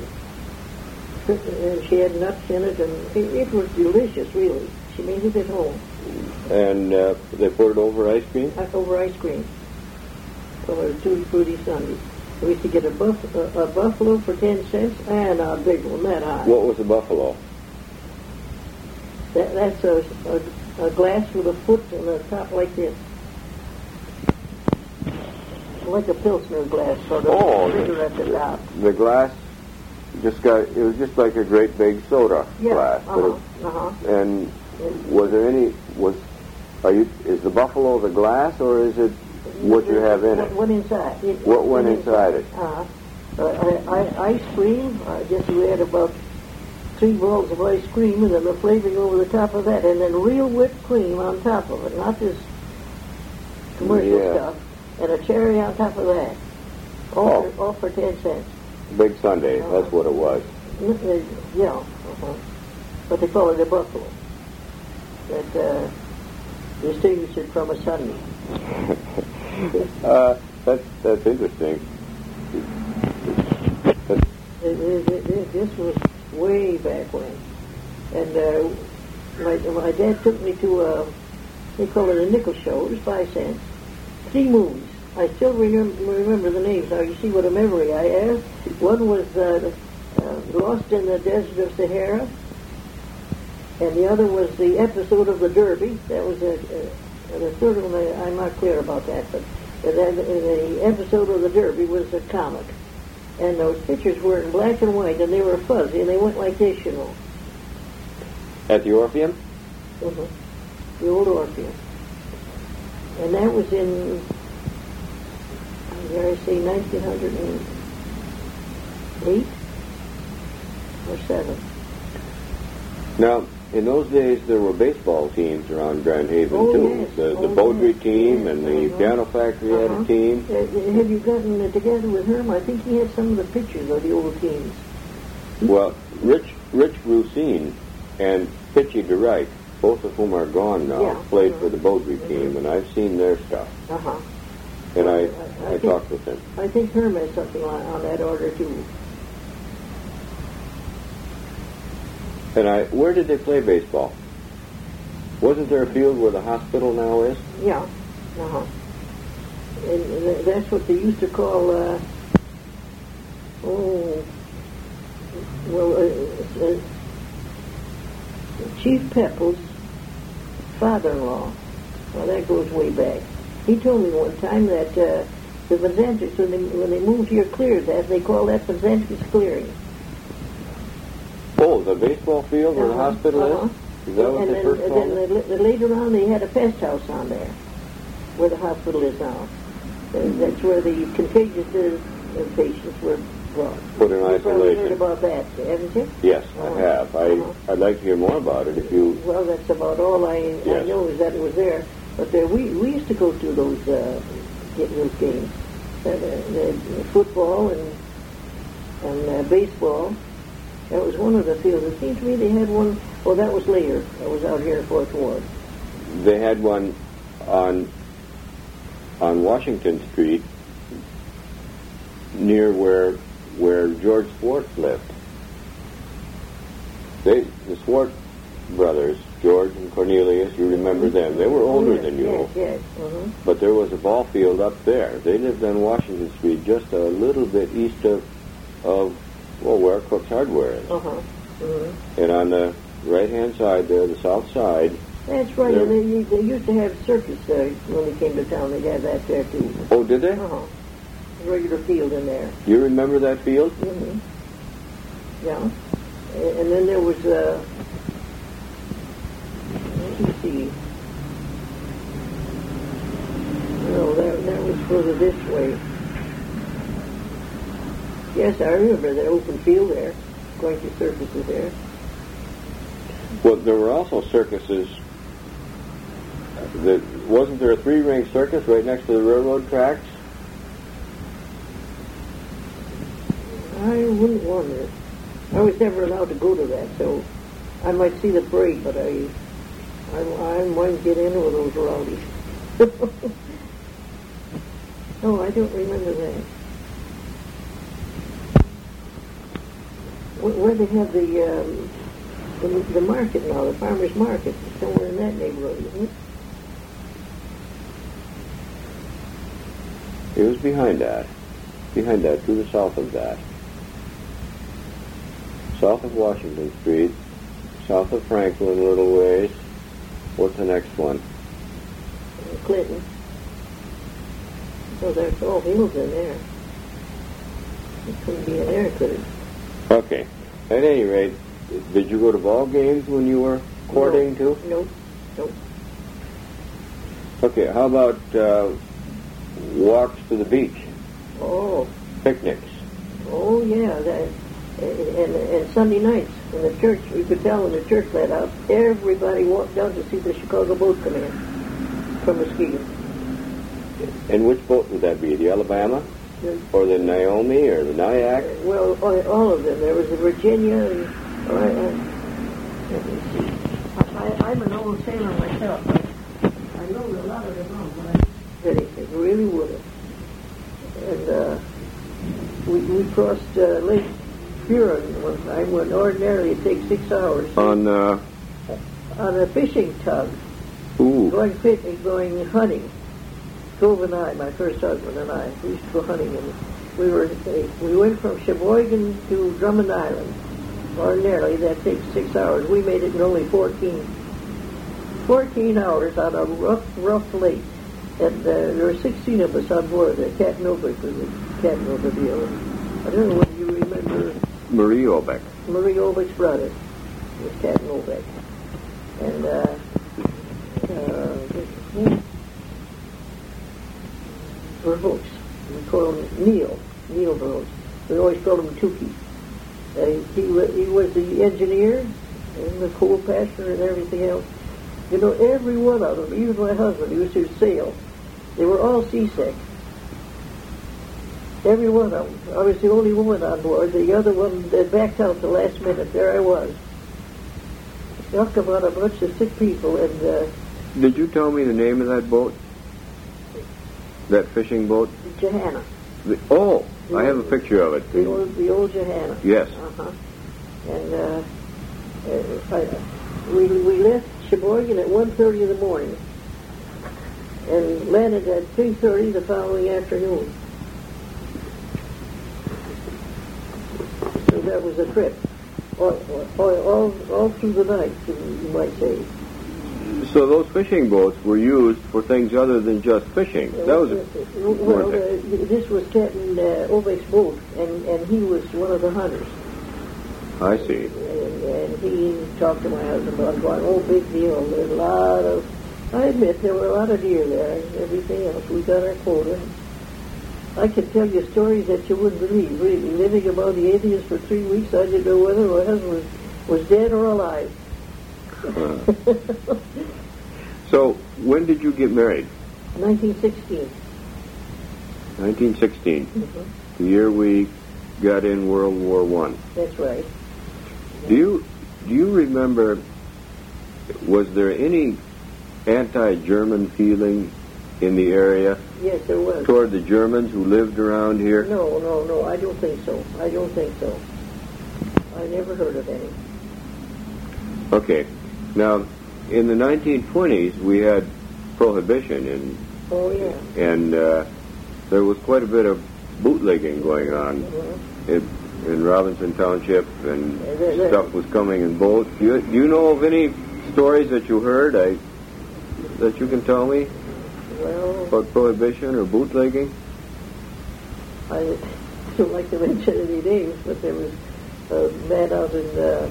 And she had nuts in it, and it was delicious, really. She made it at home. And they put it over ice cream? Over ice cream. Over a Tutti Frutti Sunday. We used to get a buffalo for 10 cents and a big one, that high. What was a buffalo? That's a glass with a foot on the top like this. Like a Pilsner glass, sort of bigger at the top. The glass it was just like a great big soda glass. And was there any, is the buffalo the glass, or is it what you have in it? What inside? What went inside it? Ice cream. I guess we had about 3 balls of ice cream, and then the flavoring over the top of that, and then real whipped cream on top of it, not this commercial stuff, and a cherry on top of that. All for 10 cents. Big Sunday, that's what it was. Yeah. But they call it a buffalo. That distinguishes it from a Sunday. That's interesting. This was way back when. And my dad took me to they call it a nickel show. It was 5 cents. 3 movies. I still remember the names. Now you see what a memory I have. One was Lost in the Desert of Sahara, and the other was the episode of the Derby. That was the third one. I'm not clear about that, but the episode of the Derby was a comic, and those pictures were in black and white, and they were fuzzy, and they went like this, you know. At the Orpheum? Mm-hmm. The old Orpheum. And that was in, dare I say, 1908 or 7. Now, in those days, there were baseball teams around Grand Haven, too. Yes. The Beaudry team and the Piano Factory had a team. Have you gotten together with Herm? I think he had some of the pictures of the old teams. Well, Rich Rusine and Pitchy DeWright, both of whom are gone now, played for the Beaudry team, and I've seen their stuff. And I talked with him. I think Herm has something on that order, too. And where did they play baseball? Wasn't there a field where the hospital now is? Yeah. And that's what they used to call, Chief Pepple's father-in-law. Well, that goes way back. He told me one time that the Vanzantics, when they moved here, cleared that. They call that Vanzantics clearing. Oh, the baseball field where the hospital is? Is that what they first called it? Then later on, they had a pest house on there, where the hospital is now. That's where the contagious patients were brought. Put in isolation. You've probably heard about that, haven't you? Yes, I have. I'd like to hear more about it if you... Well, that's about all I know is that it was there. But we used to go to those games. Football and baseball. That was one of the fields. It seemed to me they had one. Oh, that was later. That was out here in Fourth Ward. They had one on Washington Street near where George Swartz lived. The Swartz brothers, George and Cornelius, you remember them. They were older than you. Yes. But there was a ball field up there. They lived on Washington Street, just a little bit east of where Cook's Hardware is. And on the right-hand side there, the south side... That's right. They used to have circus when they came to town. They'd have that there, too. Oh, did they? regular field in there. You remember that field? Mm-hmm. Yeah. And then there was, let me see. No, that was further this way. Yes, I remember that open field there, going to circuses there. Well, there were also circuses. Wasn't there a three-ring circus right next to the railroad tracks? I wouldn't wonder. I was never allowed to go to that, so I might see the parade, but I might get in with those rowdies. No, I don't remember that. Where they have the market now, the farmer's market, somewhere in that neighborhood, isn't it? It was behind that, to the south of that. South of Washington Street, south of Franklin a little ways. What's the next one? Clinton. So there's all hills in there. It couldn't be in there, could it? Okay. At any rate, did you go to ball games when you were courting too? No. Okay, how about walks to the beach? Oh. Picnics? Oh, yeah. And Sunday nights, when the church, you could tell when the church let out, everybody walked down to see the Chicago boat come in from Muskegon. And which boat would that be? The Alabama? Or the Naomi or the Nyack? Well, all of them. There was the Virginia and... let me see. I'm an old sailor myself. I know a lot of them wrong, but I anything. Really would have. And we crossed Lake Huron one time when ordinarily it takes 6 hours. On a fishing tug. Ooh. Going hunting. Tove and I, my first husband and I, we used to go hunting, and we went from Sheboygan to Drummond Island. Ordinarily, that takes 6 hours. We made it in only 14 hours on a rough lake. And there were 16 of us on board. Captain Obeck was the captain of the deal. I don't know whether you remember... Marie Obeck. Marie Obeck's brother was Captain Obeck. And, Verhooks. We called him Neil Verhooks. We always called him Tukey. He was the engineer and the coal pasture and everything else. You know, every one of them, even my husband, he used to sail. They were all seasick. Every one of them. I was the only woman on board. The other one, they backed out the last minute. There I was. Talk about a bunch of sick people. And did you tell me the name of that boat? That fishing boat? Johanna. I have a picture of it. The old Johanna. Yes. Uh-huh. And we left Sheboygan at 1:30 in the morning and landed at 3:30 the following afternoon. So that was a trip. All through the night, you might say. So those fishing boats were used for things other than just fishing. That was this was Captain Obeck's boat, and he was one of the hunters. I see. And he talked to my husband about going, oh, big deal. There's a lot of, I admit, there were a lot of deer there and everything else. We got our quota. I could tell you stories that you wouldn't believe, really. Living among the Indians for 3 weeks, I didn't know whether my husband was dead or alive. So, when did you get married? 1916. 1916. The year we got in World War I. That's right. Do you remember, was there any anti-German feeling in the area? Yes, there was. Toward the Germans who lived around here? No, I don't think so. I never heard of any. Okay. Now, in the 1920s, we had Prohibition, and there was quite a bit of bootlegging going on in Robinson Township, and stuff was coming in boats. Do you know of any stories that you heard that you can tell me well, about Prohibition or bootlegging? I don't like to mention any names, but there was a man out in,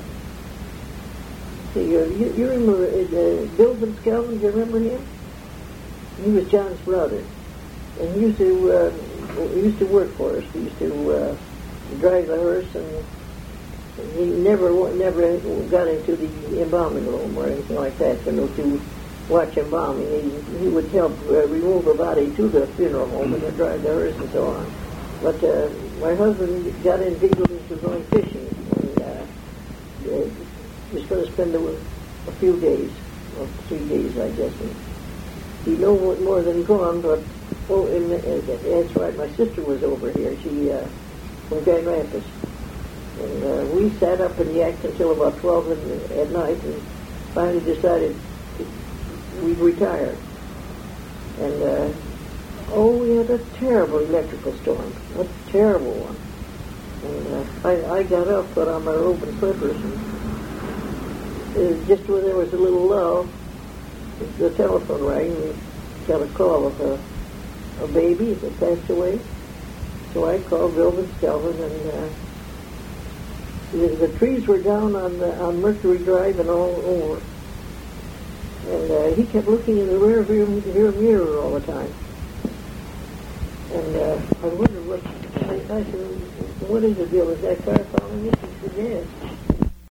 you remember Bill Van Skelton, do you remember him? He was John's brother. And he used to work for us. He used to drive the hearse, and he never got into the embalming room or anything like that, to watch embalming. He would help remove a body to the funeral home and then drive the hearse and so on. But my husband got inveigled into going fishing, and was going to spend a few days, or 3 days, I guess. And he no more than gone, but that's right. My sister was over here. She from Grand Rapids, and we sat up and yacked until about 12 at night, and finally decided we'd retire. And we had a terrible electrical storm, a terrible one. And I got up, put on my robe and slippers, and just when there was a little lull, the telephone rang. We got a call of a baby that passed away. So I called Bill Van Skelton, and the trees were down on Mercury Drive and all over. And he kept looking in the rear mirror all the time. And I wondered I said, what is it, Bill? Is that car following us? He said, yes.